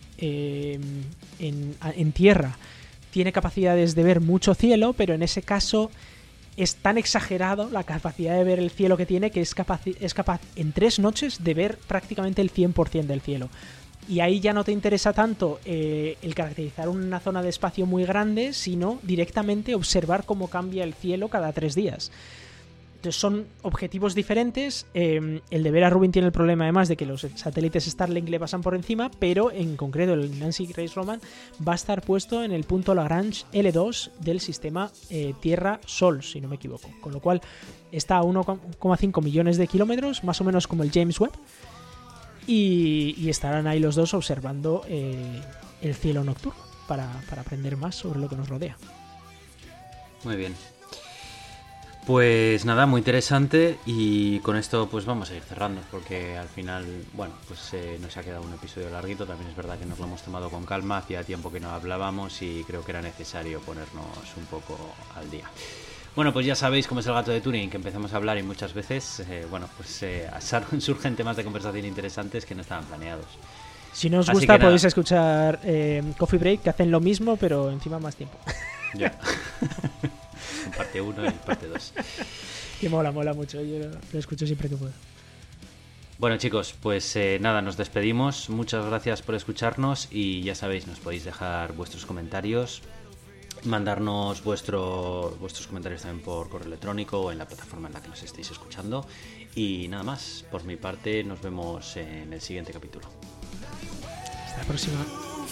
en tierra tiene capacidades de ver mucho cielo, pero en ese caso es tan exagerado la capacidad de ver el cielo que tiene que es capaz en 3 noches de ver prácticamente el 100% del cielo. Y ahí ya no te interesa tanto el caracterizar una zona de espacio muy grande, sino directamente observar cómo cambia el cielo cada 3 días. Entonces son objetivos diferentes. El de Vera Rubin tiene el problema además de que los satélites Starlink le pasan por encima, pero en concreto el Nancy Grace Roman va a estar puesto en el punto Lagrange L2 del sistema Tierra-Sol, si no me equivoco. Con lo cual está a 1,5 millones de kilómetros, más o menos como el James Webb, y estarán ahí los dos observando el cielo nocturno para aprender más sobre lo que nos rodea. Muy bien. Pues nada, muy interesante, y con esto pues vamos a ir cerrando, porque al final, bueno, pues nos ha quedado un episodio larguito. También es verdad que nos lo hemos tomado con calma, hacía tiempo que no hablábamos y creo que era necesario ponernos un poco al día. Bueno, pues ya sabéis cómo es el gato de Turing, que empezamos a hablar y muchas veces, surgen temas de conversación interesantes que no estaban planeados. Si no os gusta podéis escuchar Coffee Break, que hacen lo mismo, pero encima más tiempo. Ya. Parte 1 y parte 2. Que mola mucho, yo lo escucho siempre que puedo. Bueno, chicos, pues nada, nos despedimos. Muchas gracias por escucharnos y ya sabéis, nos podéis dejar vuestros comentarios, mandarnos vuestros comentarios también por correo electrónico o en la plataforma en la que nos estéis escuchando. Y nada más, por mi parte, nos vemos en el siguiente capítulo. Hasta la próxima.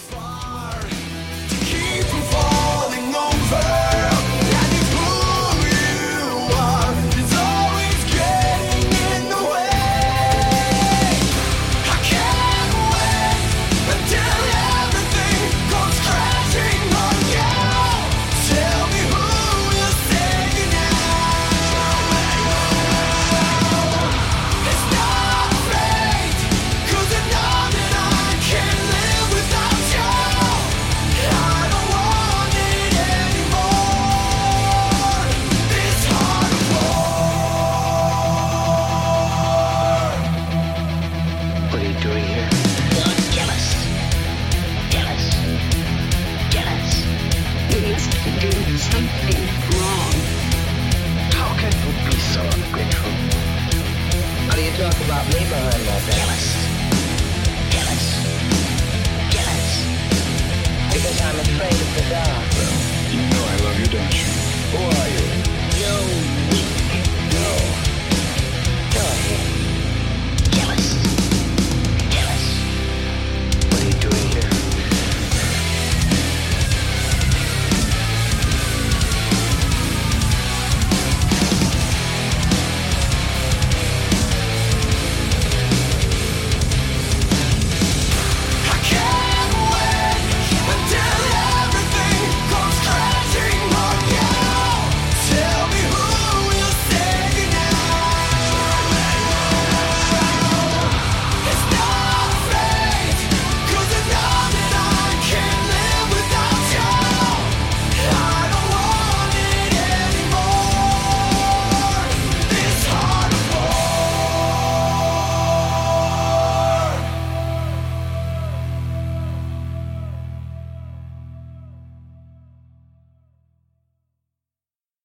Talk about me behind my back. Jealous. Because I'm afraid of the dark.